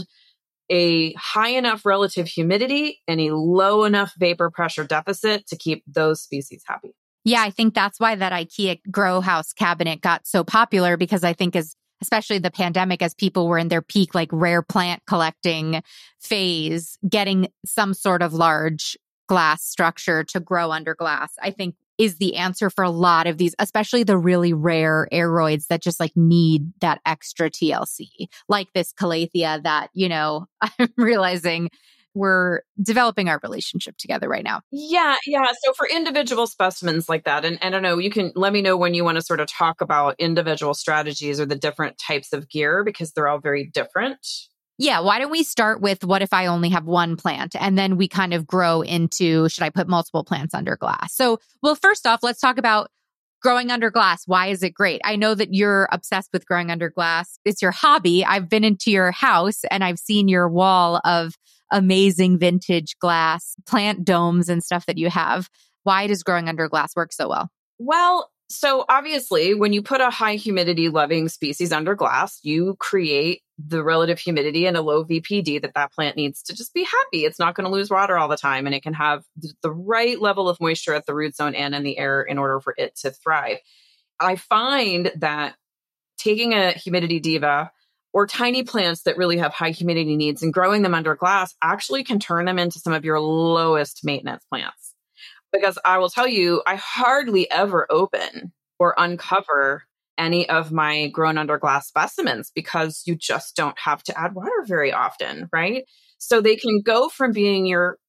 a high enough relative humidity and a low enough vapor pressure deficit to keep those species happy. Yeah, I think that's why that IKEA grow house cabinet got so popular, because I think as especially the pandemic, as people were in their peak, like rare plant collecting phase, getting some sort of large glass structure to grow under glass, I think is the answer for a lot of these, especially the really rare aeroids that just like need that extra T L C, like this Calathea that, you know, I'm realizing we're developing our relationship together right now. Yeah, yeah. So for individual specimens like that, and, and I don't know, you can let me know when you want to sort of talk about individual strategies or the different types of gear, because they're all very different. Yeah, why don't we start with what if I only have one plant, and then we kind of grow into, should I put multiple plants under glass? So, well, first off, let's talk about growing under glass. Why is it great? I know that you're obsessed with growing under glass. It's your hobby. I've been into your house and I've seen your wall of amazing vintage glass plant domes and stuff that you have. Why does growing under glass work so well? Well, so obviously, when you put a high humidity loving species under glass, you create the relative humidity and a low V P D that that plant needs to just be happy. It's not going to lose water all the time, and it can have the right level of moisture at the root zone and in the air in order for it to thrive. I find that taking a humidity diva or tiny plants that really have high humidity needs and growing them under glass actually can turn them into some of your lowest maintenance plants. Because I will tell you, I hardly ever open or uncover any of my grown under glass specimens because you just don't have to add water very often, right? So they can go from being your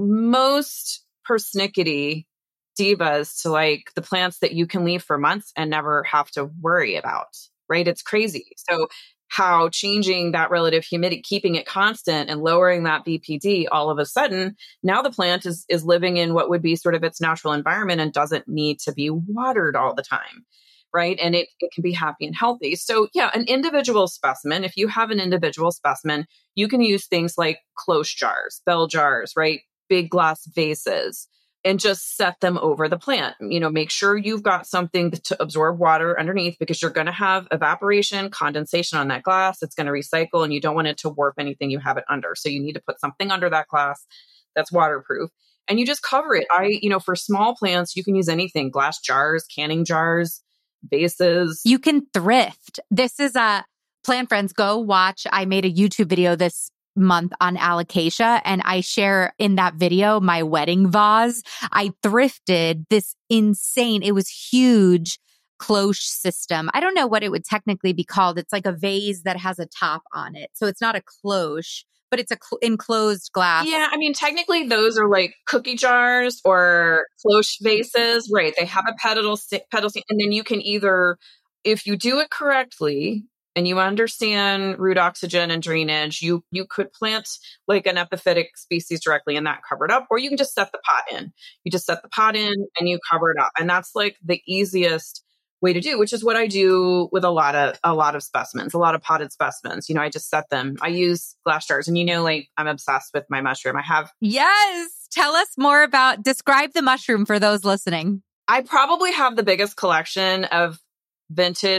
most persnickety divas to like the plants that you can leave for months and never have to worry about, right? It's crazy. So how changing that relative humidity, keeping it constant and lowering that V P D, all of a sudden, now the plant is, is living in what would be sort of its natural environment and doesn't need to be watered all the time, right? And it, it can be happy and healthy. So yeah, an individual specimen, if you have an individual specimen, you can use things like cloche jars, bell jars, right? Big glass vases, and just set them over the plant. You know, make sure you've got something to absorb water underneath, because you're going to have evaporation, condensation on that glass. It's going to recycle and you don't want it to warp anything you have it under. So you need to put something under that glass that's waterproof, and you just cover it. I, you know, for small plants, you can use anything, glass jars, canning jars, vases. You can thrift. This is a Plant Friends, go watch. I made a YouTube video this month on alocasia, and I share in that video my wedding vase. I thrifted this insane, it was huge cloche system. I don't know what it would technically be called. It's like a vase that has a top on it. So it's not a cloche, but it's a cl- enclosed glass. Yeah, I mean, technically those are like cookie jars or cloche vases, right? They have a pedal, pedal, and then you can either, if you do it correctly, and you understand root oxygen and drainage, you you could plant like an epiphytic species directly in that, cover it up, or you can just set the pot in. You just set the pot in and you cover it up. And that's like the easiest way to do, which is what I do with a lot of a lot of specimens, a lot of potted specimens. You know, I just set them. I use glass jars, and you know, like I'm obsessed with my mushroom. I have Yes. Tell us more about, describe the mushroom for those listening. I probably have the biggest collection of vintage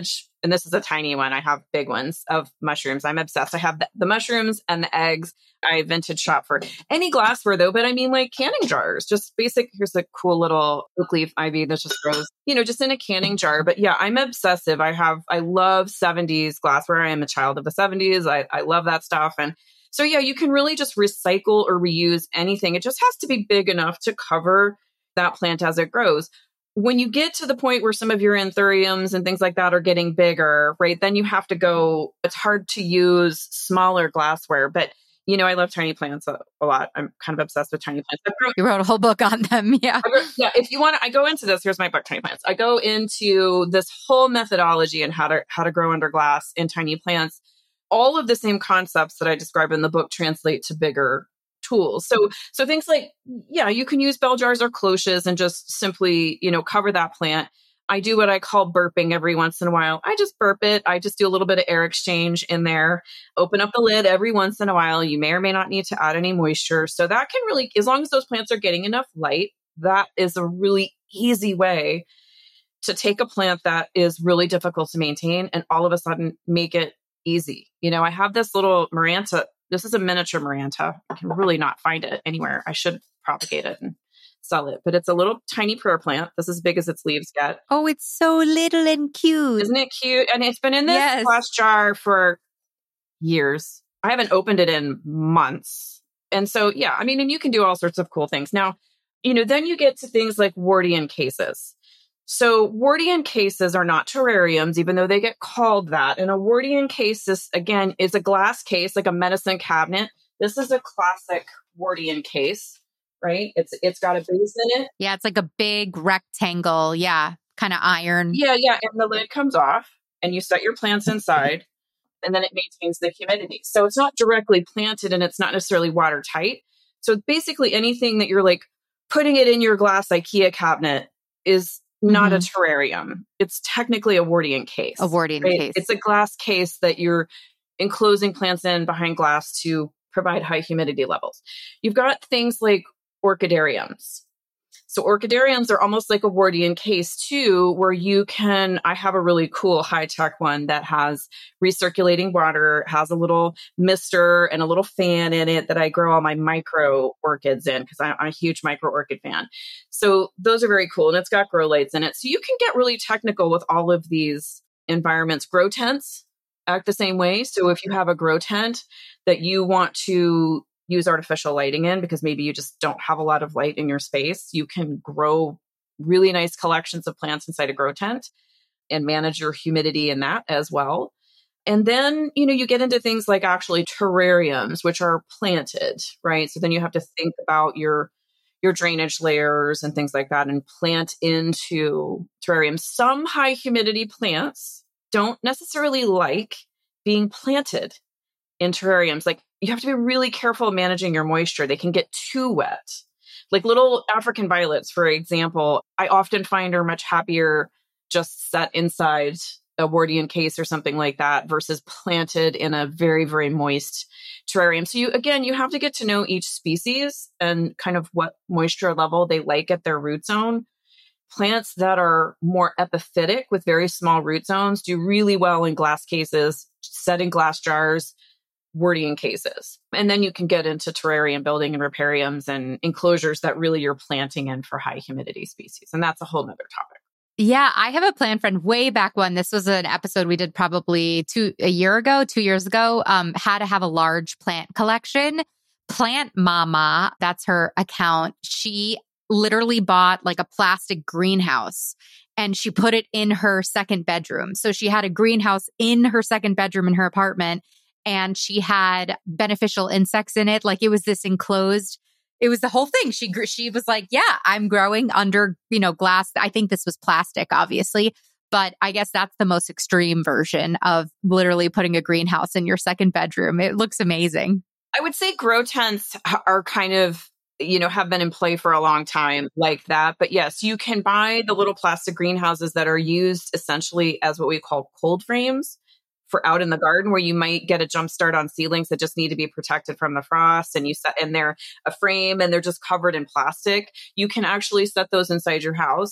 and this is a tiny one. I have big ones of mushrooms. I'm obsessed. I have the, the mushrooms and the eggs. I vintage shop for any glassware though, but I mean like canning jars, just basic. Here's a cool little oak leaf ivy that just grows, you know, just in a canning jar. But yeah, I'm obsessive. I have, I love seventies glassware. I am a child of the seventies. I, I love that stuff. And so yeah, you can really just recycle or reuse anything. It just has to be big enough to cover that plant as it grows. When you get to the point where some of your anthuriums and things like that are getting bigger, right, then you have to go, it's hard to use smaller glassware. But, you know, I love tiny plants a, a lot. I'm kind of obsessed with tiny plants. Grown, you wrote a whole book on them. Yeah. I wrote, yeah. If you want to, I go into this. Here's my book, Tiny Plants. I go into this whole methodology and how to, how to grow under glass in tiny plants. All of the same concepts that I describe in the book translate to bigger tools. So, so things like, yeah, you can use bell jars or cloches and just simply, you know, cover that plant. I do what I call burping every once in a while. I just burp it. I just do a little bit of air exchange in there, open up the lid every once in a while. You may or may not need to add any moisture. So that can really, as long as those plants are getting enough light, that is a really easy way to take a plant that is really difficult to maintain and all of a sudden make it easy. You know, I have this little Maranta. This is a miniature Maranta. I can really not find it anywhere. I should propagate it and sell it. But it's a little tiny prayer plant. This is as big as its leaves get. Oh, it's so little and cute. Isn't it cute? And it's been in this Yes. glass jar for years. I haven't opened it in months. And so, yeah, I mean, and you can do all sorts of cool things. Now, you know, then you get to things like Wardian cases. So Wardian cases are not terrariums, even though they get called that. And a Wardian case is, again, is a glass case, like a medicine cabinet. This is a classic Wardian case, right? It's It's got a base in it. Yeah, it's like a big rectangle. Yeah, kind of iron. Yeah, yeah. And the lid comes off and you set your plants inside and then it maintains the humidity. So it's not directly planted and it's not necessarily watertight. So basically anything that you're like putting it in your glass IKEA cabinet is not mm-hmm. a terrarium. It's technically a Wardian case. A Wardian right? case. It's a glass case that you're enclosing plants in behind glass to provide high humidity levels. You've got things like orchidariums. So orchidariums are almost like a Wardian case too, where you can, I have a really cool high-tech one that has recirculating water, has a little mister and a little fan in it that I grow all my micro orchids in because I'm a huge micro orchid fan. So those are very cool. And it's got grow lights in it. So you can get really technical with all of these environments. Grow tents act the same way. So if you have a grow tent that you want to use artificial lighting in because maybe you just don't have a lot of light in your space, you can grow really nice collections of plants inside a grow tent and manage your humidity in that as well. And then, you know, you get into things like actually terrariums, which are planted, right? So then you have to think about your your drainage layers and things like that and plant into terrariums. Some high humidity plants don't necessarily like being planted in terrariums. Like you have to be really careful managing your moisture. They can get too wet. Like little African violets, for example, I often find are much happier just set inside a Wardian case or something like that versus planted in a very, very moist terrarium. So you, again, you have to get to know each species and kind of what moisture level they like at their root zone. Plants that are more epiphytic with very small root zones do really well in glass cases, set in glass jars, Wardian cases. And then you can get into terrarium building and ripariums and enclosures that really you're planting in for high humidity species. And that's a whole nother topic. Yeah, I have a plant friend way back when. This was an episode we did probably two a year ago, two years ago, um, how to have a large plant collection. Plant Mama, that's her account. She literally bought like a plastic greenhouse and she put it in her second bedroom. So she had a greenhouse in her second bedroom in her apartment and she had beneficial insects in it. Like it was this enclosed, it was the whole thing. She grew, she was like, yeah, I'm growing under, you know, glass. I think this was plastic, obviously, but I guess that's the most extreme version of literally putting a greenhouse in your second bedroom. It looks amazing. I would say grow tents are kind of, you know, have been in play for a long time like that. But yes, you can buy the little plastic greenhouses that are used essentially as what we call cold frames for out in the garden, where you might get a jump start on seedlings that just need to be protected from the frost. And you set in there a frame and they're just covered in plastic. You can actually set those inside your house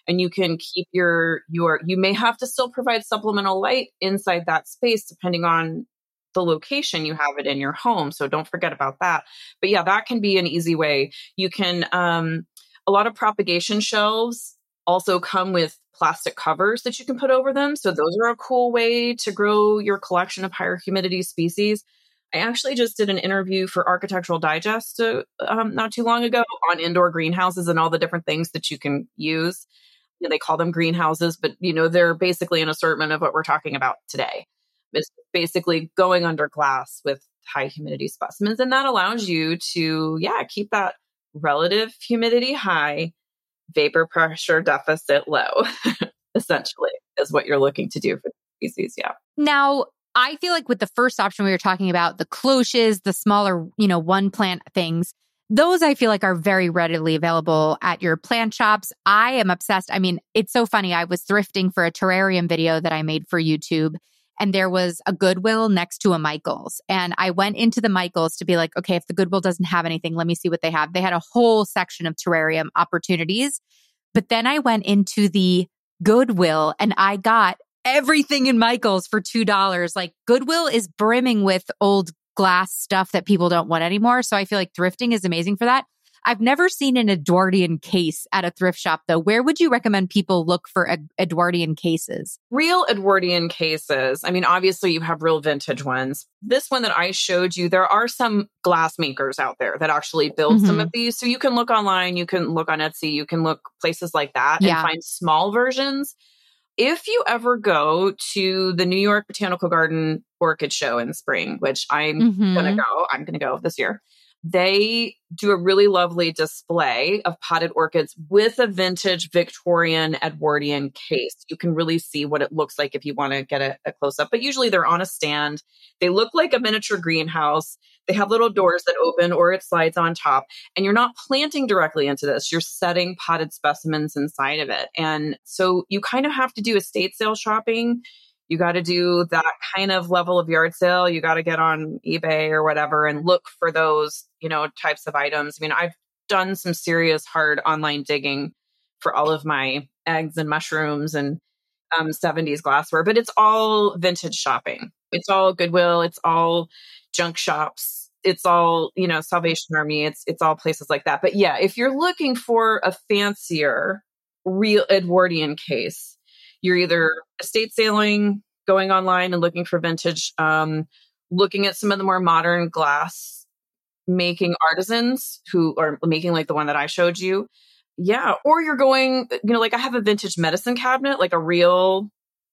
And you can keep your, your, you may have to still provide supplemental light inside that space depending on the location you have it in your home. So don't forget about that. But yeah, that can be an easy way. You can, um, a lot of propagation shelves also come with plastic covers that you can put over them. So those are a cool way to grow your collection of higher humidity species. I actually just did an interview for Architectural Digest uh, um, not too long ago on indoor greenhouses and all the different things that you can use. You know, they call them greenhouses, but you know, they're basically an assortment of what we're talking about today. It's basically going under glass with high humidity specimens. And that allows you to, yeah, keep that relative humidity high, vapor pressure deficit low, essentially, is what you're looking to do for the species. Yeah. Now, I feel like with the first option we were talking about, the cloches, the smaller, you know, one plant things, those I feel like are very readily available at your plant shops. I am obsessed. I mean, it's so funny. I was thrifting for a terrarium video that I made for YouTube, and there was a Goodwill next to a Michaels. And I went into the Michaels to be like, okay, if the Goodwill doesn't have anything, let me see what they have. They had a whole section of terrarium opportunities. But then I went into the Goodwill and I got everything in Michaels for two dollars. Like Goodwill is brimming with old glass stuff that people don't want anymore. So I feel like thrifting is amazing for that. I've never seen an Edwardian case at a thrift shop, though. Where would you recommend people look for Ed- Edwardian cases? Real Edwardian cases. I mean, obviously you have real vintage ones. This one that I showed you, there are some glass makers out there that actually build mm-hmm. some of these. So you can look online, you can look on Etsy, you can look places like that yeah. and find small versions. If you ever go to the New York Botanical Garden Orchid Show in spring, which I'm mm-hmm. going to go, I'm going to go this year. They do a really lovely display of potted orchids with a vintage Victorian Edwardian case. You can really see what it looks like if you want to get a, a close-up. But usually they're on a stand. They look like a miniature greenhouse. They have little doors that open or it slides on top. And you're not planting directly into this. You're setting potted specimens inside of it. And so you kind of have to do estate sale shopping. You got to do that kind of level of yard sale. You got to get on eBay or whatever and look for those, you know, types of items. I mean, I've done some serious hard online digging for all of my eggs and mushrooms and um, seventies glassware, but it's all vintage shopping. It's all Goodwill. It's all junk shops. It's all, you know, Salvation Army. It's, it's all places like that. But yeah, if you're looking for a fancier, real Edwardian case, you're either estate sailing, going online and looking for vintage, um, looking at some of the more modern glass making artisans who are making like the one that I showed you. Yeah. Or you're going, you know, like I have a vintage medicine cabinet, like a real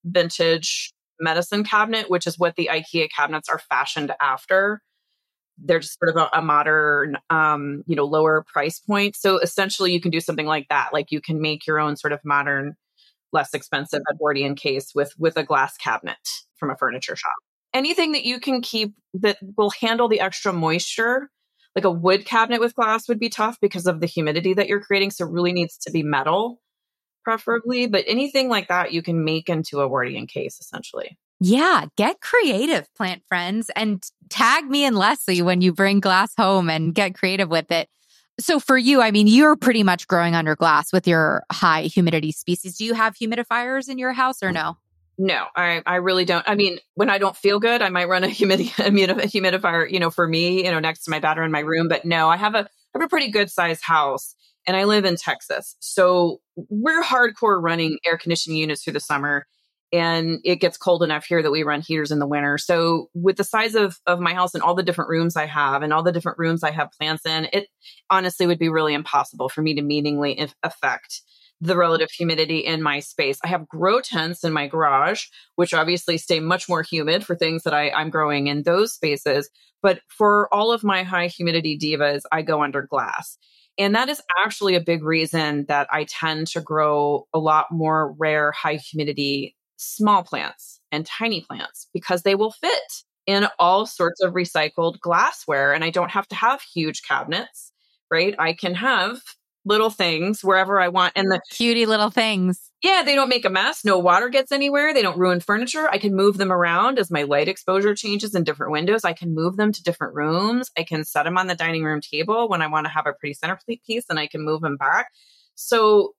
vintage medicine cabinet, which is what the IKEA cabinets are fashioned after. They're just sort of a, a modern, um, you know, lower price point. So essentially you can do something like that. Like you can make your own sort of modern, less expensive Edwardian case with, with a glass cabinet from a furniture shop. Anything that you can keep that will handle the extra moisture, like a wood cabinet with glass would be tough because of the humidity that you're creating. So it really needs to be metal, preferably. But anything like that, you can make into a Edwardian case, essentially. Yeah, get creative, plant friends, and tag me and Leslie when you bring glass home and get creative with it. So for you, I mean, you're pretty much growing under glass with your high humidity species. Do you have humidifiers in your house or no? No, I, I really don't. I mean, when I don't feel good, I might run a, humidi- a humidifier, you know, for me, you know, next to my bed or in my room. But no, I have a, I have a pretty good sized house and I live in Texas. So we're hardcore running air conditioning units through the summer. And it gets cold enough here that we run heaters in the winter. So with the size of, of my house and all the different rooms I have and all the different rooms I have plants in, it honestly would be really impossible for me to meaningfully affect the relative humidity in my space. I have grow tents in my garage, which obviously stay much more humid for things that I, I'm growing in those spaces. But for all of my high humidity divas, I go under glass. And that is actually a big reason that I tend to grow a lot more rare high humidity small plants and tiny plants because they will fit in all sorts of recycled glassware. And I don't have to have huge cabinets, right? I can have little things wherever I want. And the cutie little things. Yeah, they don't make a mess. No water gets anywhere. They don't ruin furniture. I can move them around as my light exposure changes in different windows. I can move them to different rooms. I can set them on the dining room table when I want to have a pretty centerpiece and I can move them back. So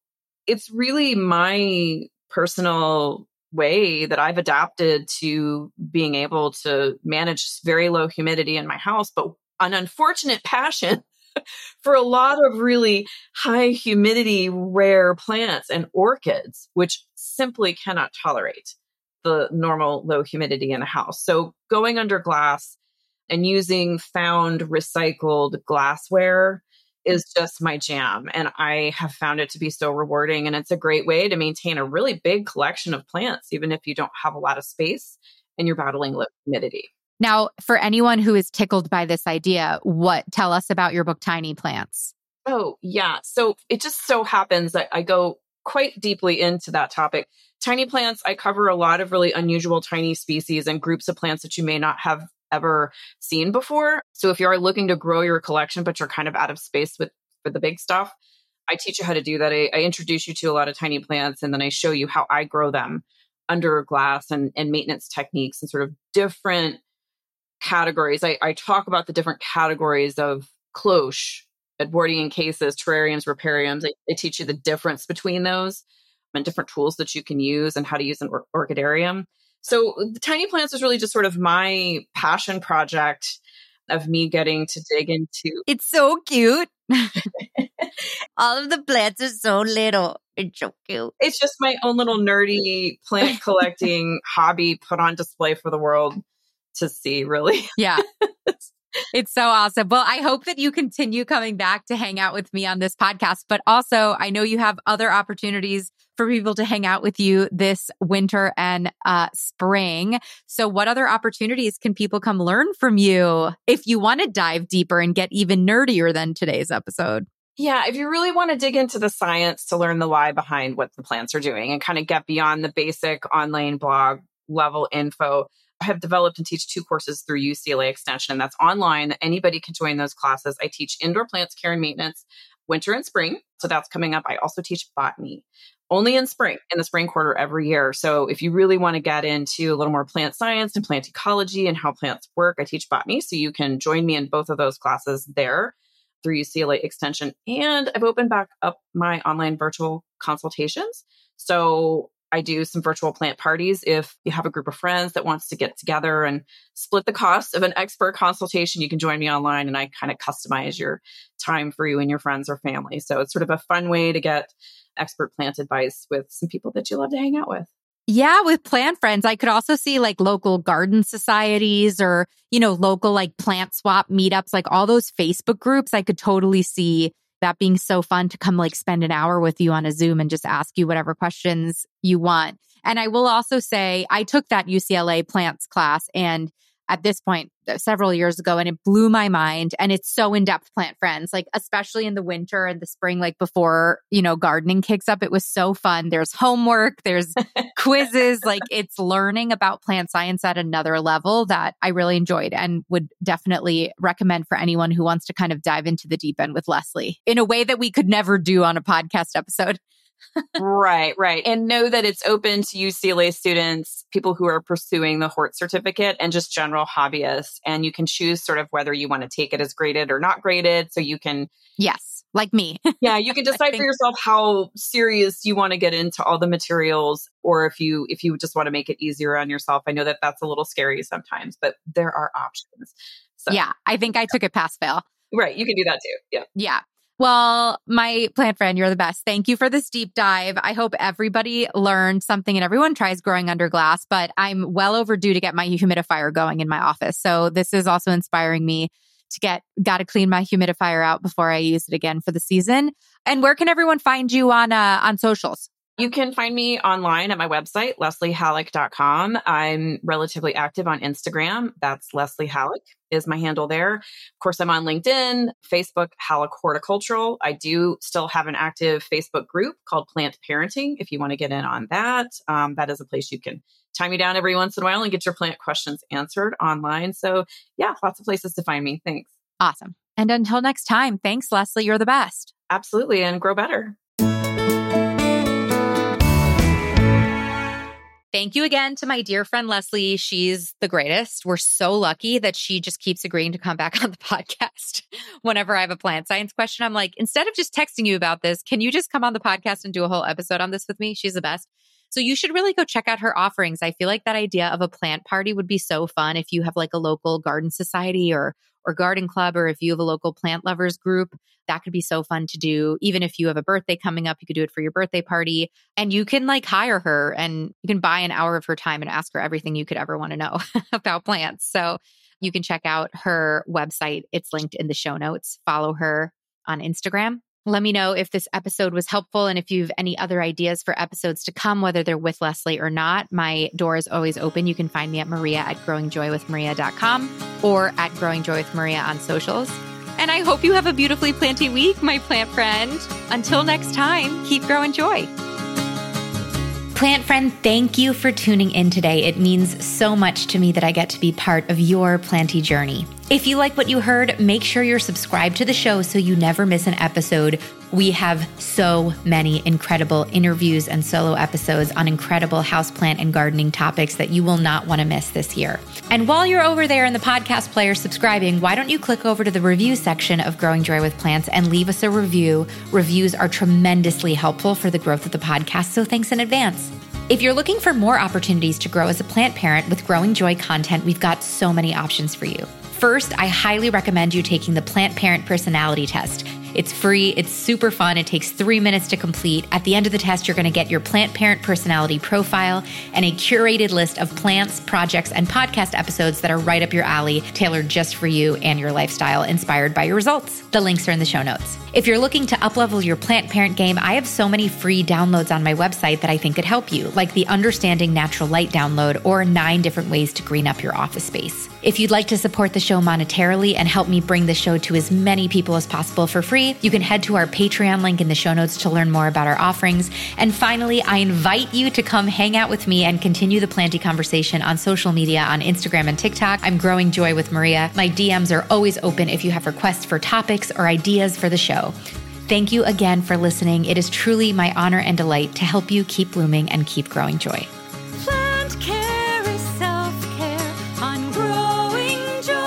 it's really my personal way that I've adapted to being able to manage very low humidity in my house, but an unfortunate passion for a lot of really high humidity, rare plants and orchids, which simply cannot tolerate the normal low humidity in a house. So going under glass and using found recycled glassware is just my jam. And I have found it to be so rewarding. And it's a great way to maintain a really big collection of plants, even if you don't have a lot of space and you're battling low humidity. Now, for anyone who is tickled by this idea, what tell us about your book, Tiny Plants? Oh, yeah. So it just so happens that I go quite deeply into that topic. Tiny plants, I cover a lot of really unusual tiny species and groups of plants that you may not have ever seen before. So if you're looking to grow your collection, but you're kind of out of space with for the big stuff, I teach you how to do that. I, I introduce you to a lot of tiny plants, and then I show you how I grow them under glass and, and maintenance techniques and sort of different categories. I, I talk about the different categories of cloche, Edwardian cases, terrariums, ripariums. I, I teach you the difference between those and different tools that you can use and how to use an or- orchidarium. So the tiny plants is really just sort of my passion project of me getting to dig into. It's so cute. All of the plants are so little. It's so cute. It's just my own little nerdy plant collecting hobby put on display for the world to see, really. Yeah. It's so awesome. Well, I hope that you continue coming back to hang out with me on this podcast. But also, I know you have other opportunities for people to hang out with you this winter and uh, spring. So what other opportunities can people come learn from you if you want to dive deeper and get even nerdier than today's episode? Yeah, if you really want to dig into the science to learn the why behind what the plants are doing and kind of get beyond the basic online blog level info, I have developed and teach two courses through U C L A Extension, and that's online. Anybody can join those classes. I teach indoor plants care and maintenance, winter and spring. So that's coming up. I also teach botany only in spring, in the spring quarter every year. So if you really want to get into a little more plant science and plant ecology and how plants work, I teach botany. So you can join me in both of those classes there through U C L A Extension. And I've opened back up my online virtual consultations. So I do some virtual plant parties. If you have a group of friends that wants to get together and split the cost of an expert consultation, you can join me online and I kind of customize your time for you and your friends or family. So it's sort of a fun way to get expert plant advice with some people that you love to hang out with. Yeah, with plant friends, I could also see like local garden societies or, you know, local like plant swap meetups, like all those Facebook groups. I could totally see that being so fun to come like spend an hour with you on a Zoom and just ask you whatever questions you want. And I will also say I took that U C L A plants class and at this point several years ago, and it blew my mind. And it's so in-depth, plant friends, like especially in the winter and the spring, like before, you know, gardening kicks up. It was so fun. There's homework, there's quizzes, like it's learning about plant science at another level that I really enjoyed and would definitely recommend for anyone who wants to kind of dive into the deep end with Leslie in a way that we could never do on a podcast episode. Right, right. And know that it's open to U C L A students, people who are pursuing the Hort certificate and just general hobbyists. And you can choose sort of whether you want to take it as graded or not graded. So you can. Yes, like me. Yeah, you can decide for yourself how serious you want to get into all the materials, or if you if you just want to make it easier on yourself. I know that that's a little scary sometimes, but there are options. So, yeah, I think I took it pass fail. Right. You can do that too. Yeah. Yeah. Well, my plant friend, you're the best. Thank you for this deep dive. I hope everybody learned something and everyone tries growing under glass, but I'm well overdue to get my humidifier going in my office. So this is also inspiring me to get, got to clean my humidifier out before I use it again for the season. And where can everyone find you on, uh, on socials? You can find me online at my website, leslie halleck dot com. I'm relatively active on Instagram. That's Leslie Halleck is my handle there. Of course, I'm on LinkedIn, Facebook, Halleck Horticultural. I do still have an active Facebook group called Plant Parenting. If you want to get in on that, um, that is a place you can tie me down every once in a while and get your plant questions answered online. So yeah, lots of places to find me. Thanks. Awesome. And until next time, thanks, Leslie. You're the best. Absolutely. And grow better. Thank you again to my dear friend, Leslie. She's the greatest. We're so lucky that she just keeps agreeing to come back on the podcast whenever I have a plant science question. I'm like, instead of just texting you about this, can you just come on the podcast and do a whole episode on this with me? She's the best. So you should really go check out her offerings. I feel like that idea of a plant party would be so fun if you have like a local garden society or or garden club, or if you have a local plant lovers group. That could be so fun to do. Even if you have a birthday coming up, you could do it for your birthday party, and you can like hire her and you can buy an hour of her time and ask her everything you could ever want to know about plants. So you can check out her website. It's linked in the show notes. Follow her on Instagram. Let me know if this episode was helpful and if you have any other ideas for episodes to come, whether they're with Leslie or not. My door is always open. You can find me at Maria at growing joy with maria dot com or at Growing Joy with Maria on socials. And I hope you have a beautifully planty week, my plant friend. Until next time, keep growing joy. Plant friend, thank you for tuning in today. It means so much to me that I get to be part of your planty journey. If you like what you heard, make sure you're subscribed to the show so you never miss an episode. We have so many incredible interviews and solo episodes on incredible houseplant and gardening topics that you will not want to miss this year. And while you're over there in the podcast player subscribing, why don't you click over to the review section of Growing Joy with Plants and leave us a review. Reviews are tremendously helpful for the growth of the podcast, so thanks in advance. If you're looking for more opportunities to grow as a plant parent with Growing Joy content, we've got so many options for you. First, I highly recommend you taking the Plant Parent Personality Test. It's free, it's super fun, it takes three minutes to complete. At the end of the test, you're going to get your plant parent personality profile and a curated list of plants, projects, and podcast episodes that are right up your alley, tailored just for you and your lifestyle, inspired by your results. The links are in the show notes. If you're looking to uplevel your plant parent game, I have so many free downloads on my website that I think could help you, like the Understanding Natural Light download or nine different ways to green up your office space. If you'd like to support the show monetarily and help me bring the show to as many people as possible for free, you can head to our Patreon link in the show notes to learn more about our offerings. And finally, I invite you to come hang out with me and continue the planty conversation on social media on Instagram and TikTok. I'm Growing Joy with Maria. My D Ms are always open if you have requests for topics or ideas for the show. Thank you again for listening. It is truly my honor and delight to help you keep blooming and keep growing joy. Plant care is self-care on Growing Joy.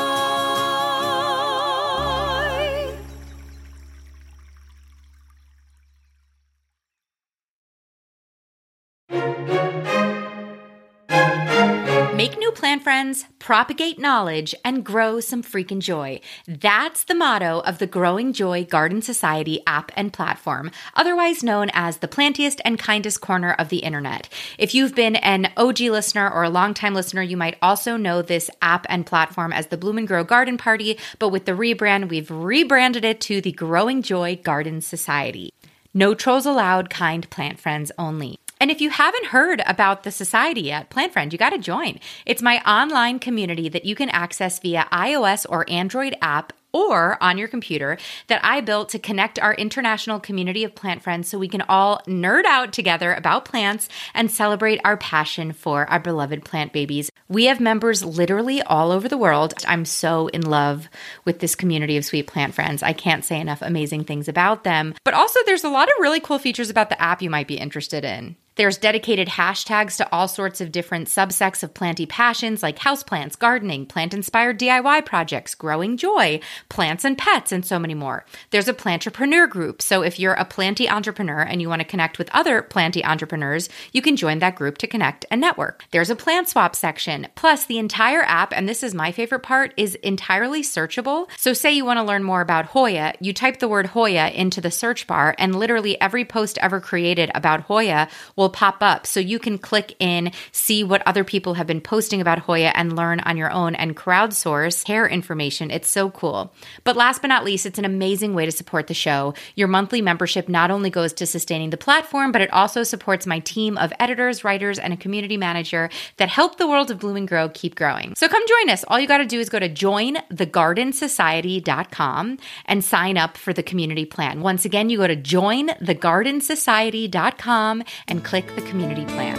Make new plant friends, propagate knowledge, and grow some freaking joy. That's the motto of the Growing Joy Garden Society app and platform, otherwise known as the plantiest and kindest corner of the internet. If you've been an O G listener or a longtime listener, you might also know this app and platform as the Bloom and Grow Garden Party, but with the rebrand, we've rebranded it to the Growing Joy Garden Society. No trolls allowed, kind plant friends only. And if you haven't heard about the society yet, Plant Friend, you got to join. It's my online community that you can access via iOS or Android app or on your computer that I built to connect our international community of plant friends so we can all nerd out together about plants and celebrate our passion for our beloved plant babies. We have members literally all over the world. I'm so in love with this community of sweet plant friends. I can't say enough amazing things about them. But also there's a lot of really cool features about the app you might be interested in. There's dedicated hashtags to all sorts of different subsects of planty passions like houseplants, gardening, plant-inspired D I Y projects, growing joy, plants and pets, and so many more. There's a plantrepreneur group, so if you're a planty entrepreneur and you want to connect with other planty entrepreneurs, you can join that group to connect and network. There's a plant swap section. Plus, the entire app, and this is my favorite part, is entirely searchable. So say you want to learn more about Hoya, you type the word Hoya into the search bar, and literally every post ever created about Hoya will will pop up. So you can click in, see what other people have been posting about Hoya and learn on your own and crowdsource hair information. It's so cool. But last but not least, it's an amazing way to support the show. Your monthly membership not only goes to sustaining the platform, but it also supports my team of editors, writers, and a community manager that help the world of Bloom and Grow keep growing. So come join us. All you got to do is go to join the garden society dot com and sign up for the community plan. Once again, you go to join the garden society dot com and click Click the community plan.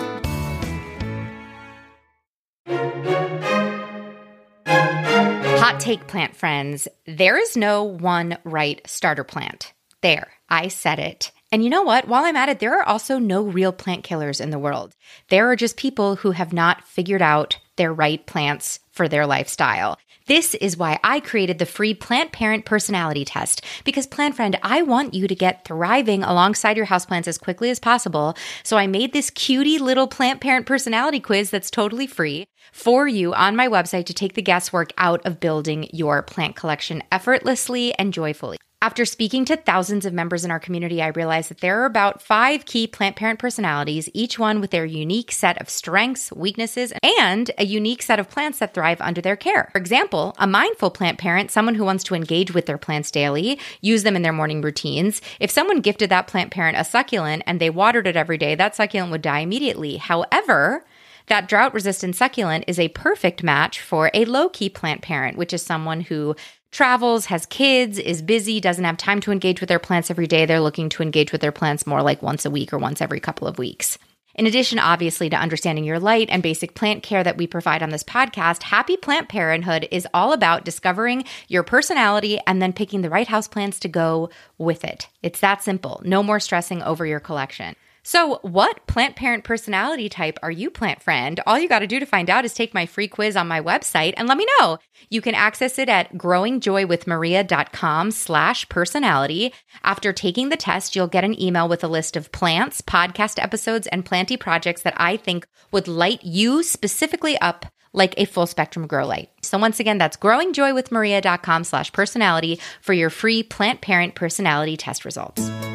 Hot take, plant friends. There is no one right starter plant. There, I said it. And you know what? While I'm at it, there are also no real plant killers in the world. There are just people who have not figured out their right plants for their lifestyle. This is why I created the free Plant Parent Personality Test. Because, Plant Friend, I want you to get thriving alongside your houseplants as quickly as possible. So I made this cutie little Plant Parent Personality Quiz that's totally free for you on my website to take the guesswork out of building your plant collection effortlessly and joyfully. After speaking to thousands of members in our community, I realized that there are about five key plant parent personalities, each one with their unique set of strengths, weaknesses, and a unique set of plants that thrive under their care. For example, a mindful plant parent, someone who wants to engage with their plants daily, use them in their morning routines. If someone gifted that plant parent a succulent and they watered it every day, that succulent would die immediately. However, that drought-resistant succulent is a perfect match for a low-key plant parent, which is someone who travels, has kids, is busy, doesn't have time to engage with their plants every day. They're looking to engage with their plants more like once a week or once every couple of weeks. In addition, obviously, to understanding your light and basic plant care that we provide on this podcast, Happy Plant Parenthood is all about discovering your personality and then picking the right houseplants to go with it. It's that simple. No more stressing over your collection. So what plant parent personality type are you, Plant Friend? All you got to do to find out is take my free quiz on my website and let me know. You can access it at growingjoywithmaria.com slash personality. After taking the test, you'll get an email with a list of plants, podcast episodes, and planty projects that I think would light you specifically up like a full spectrum grow light. So once again, that's growingjoywithmaria.com slash personality for your free plant parent personality test results.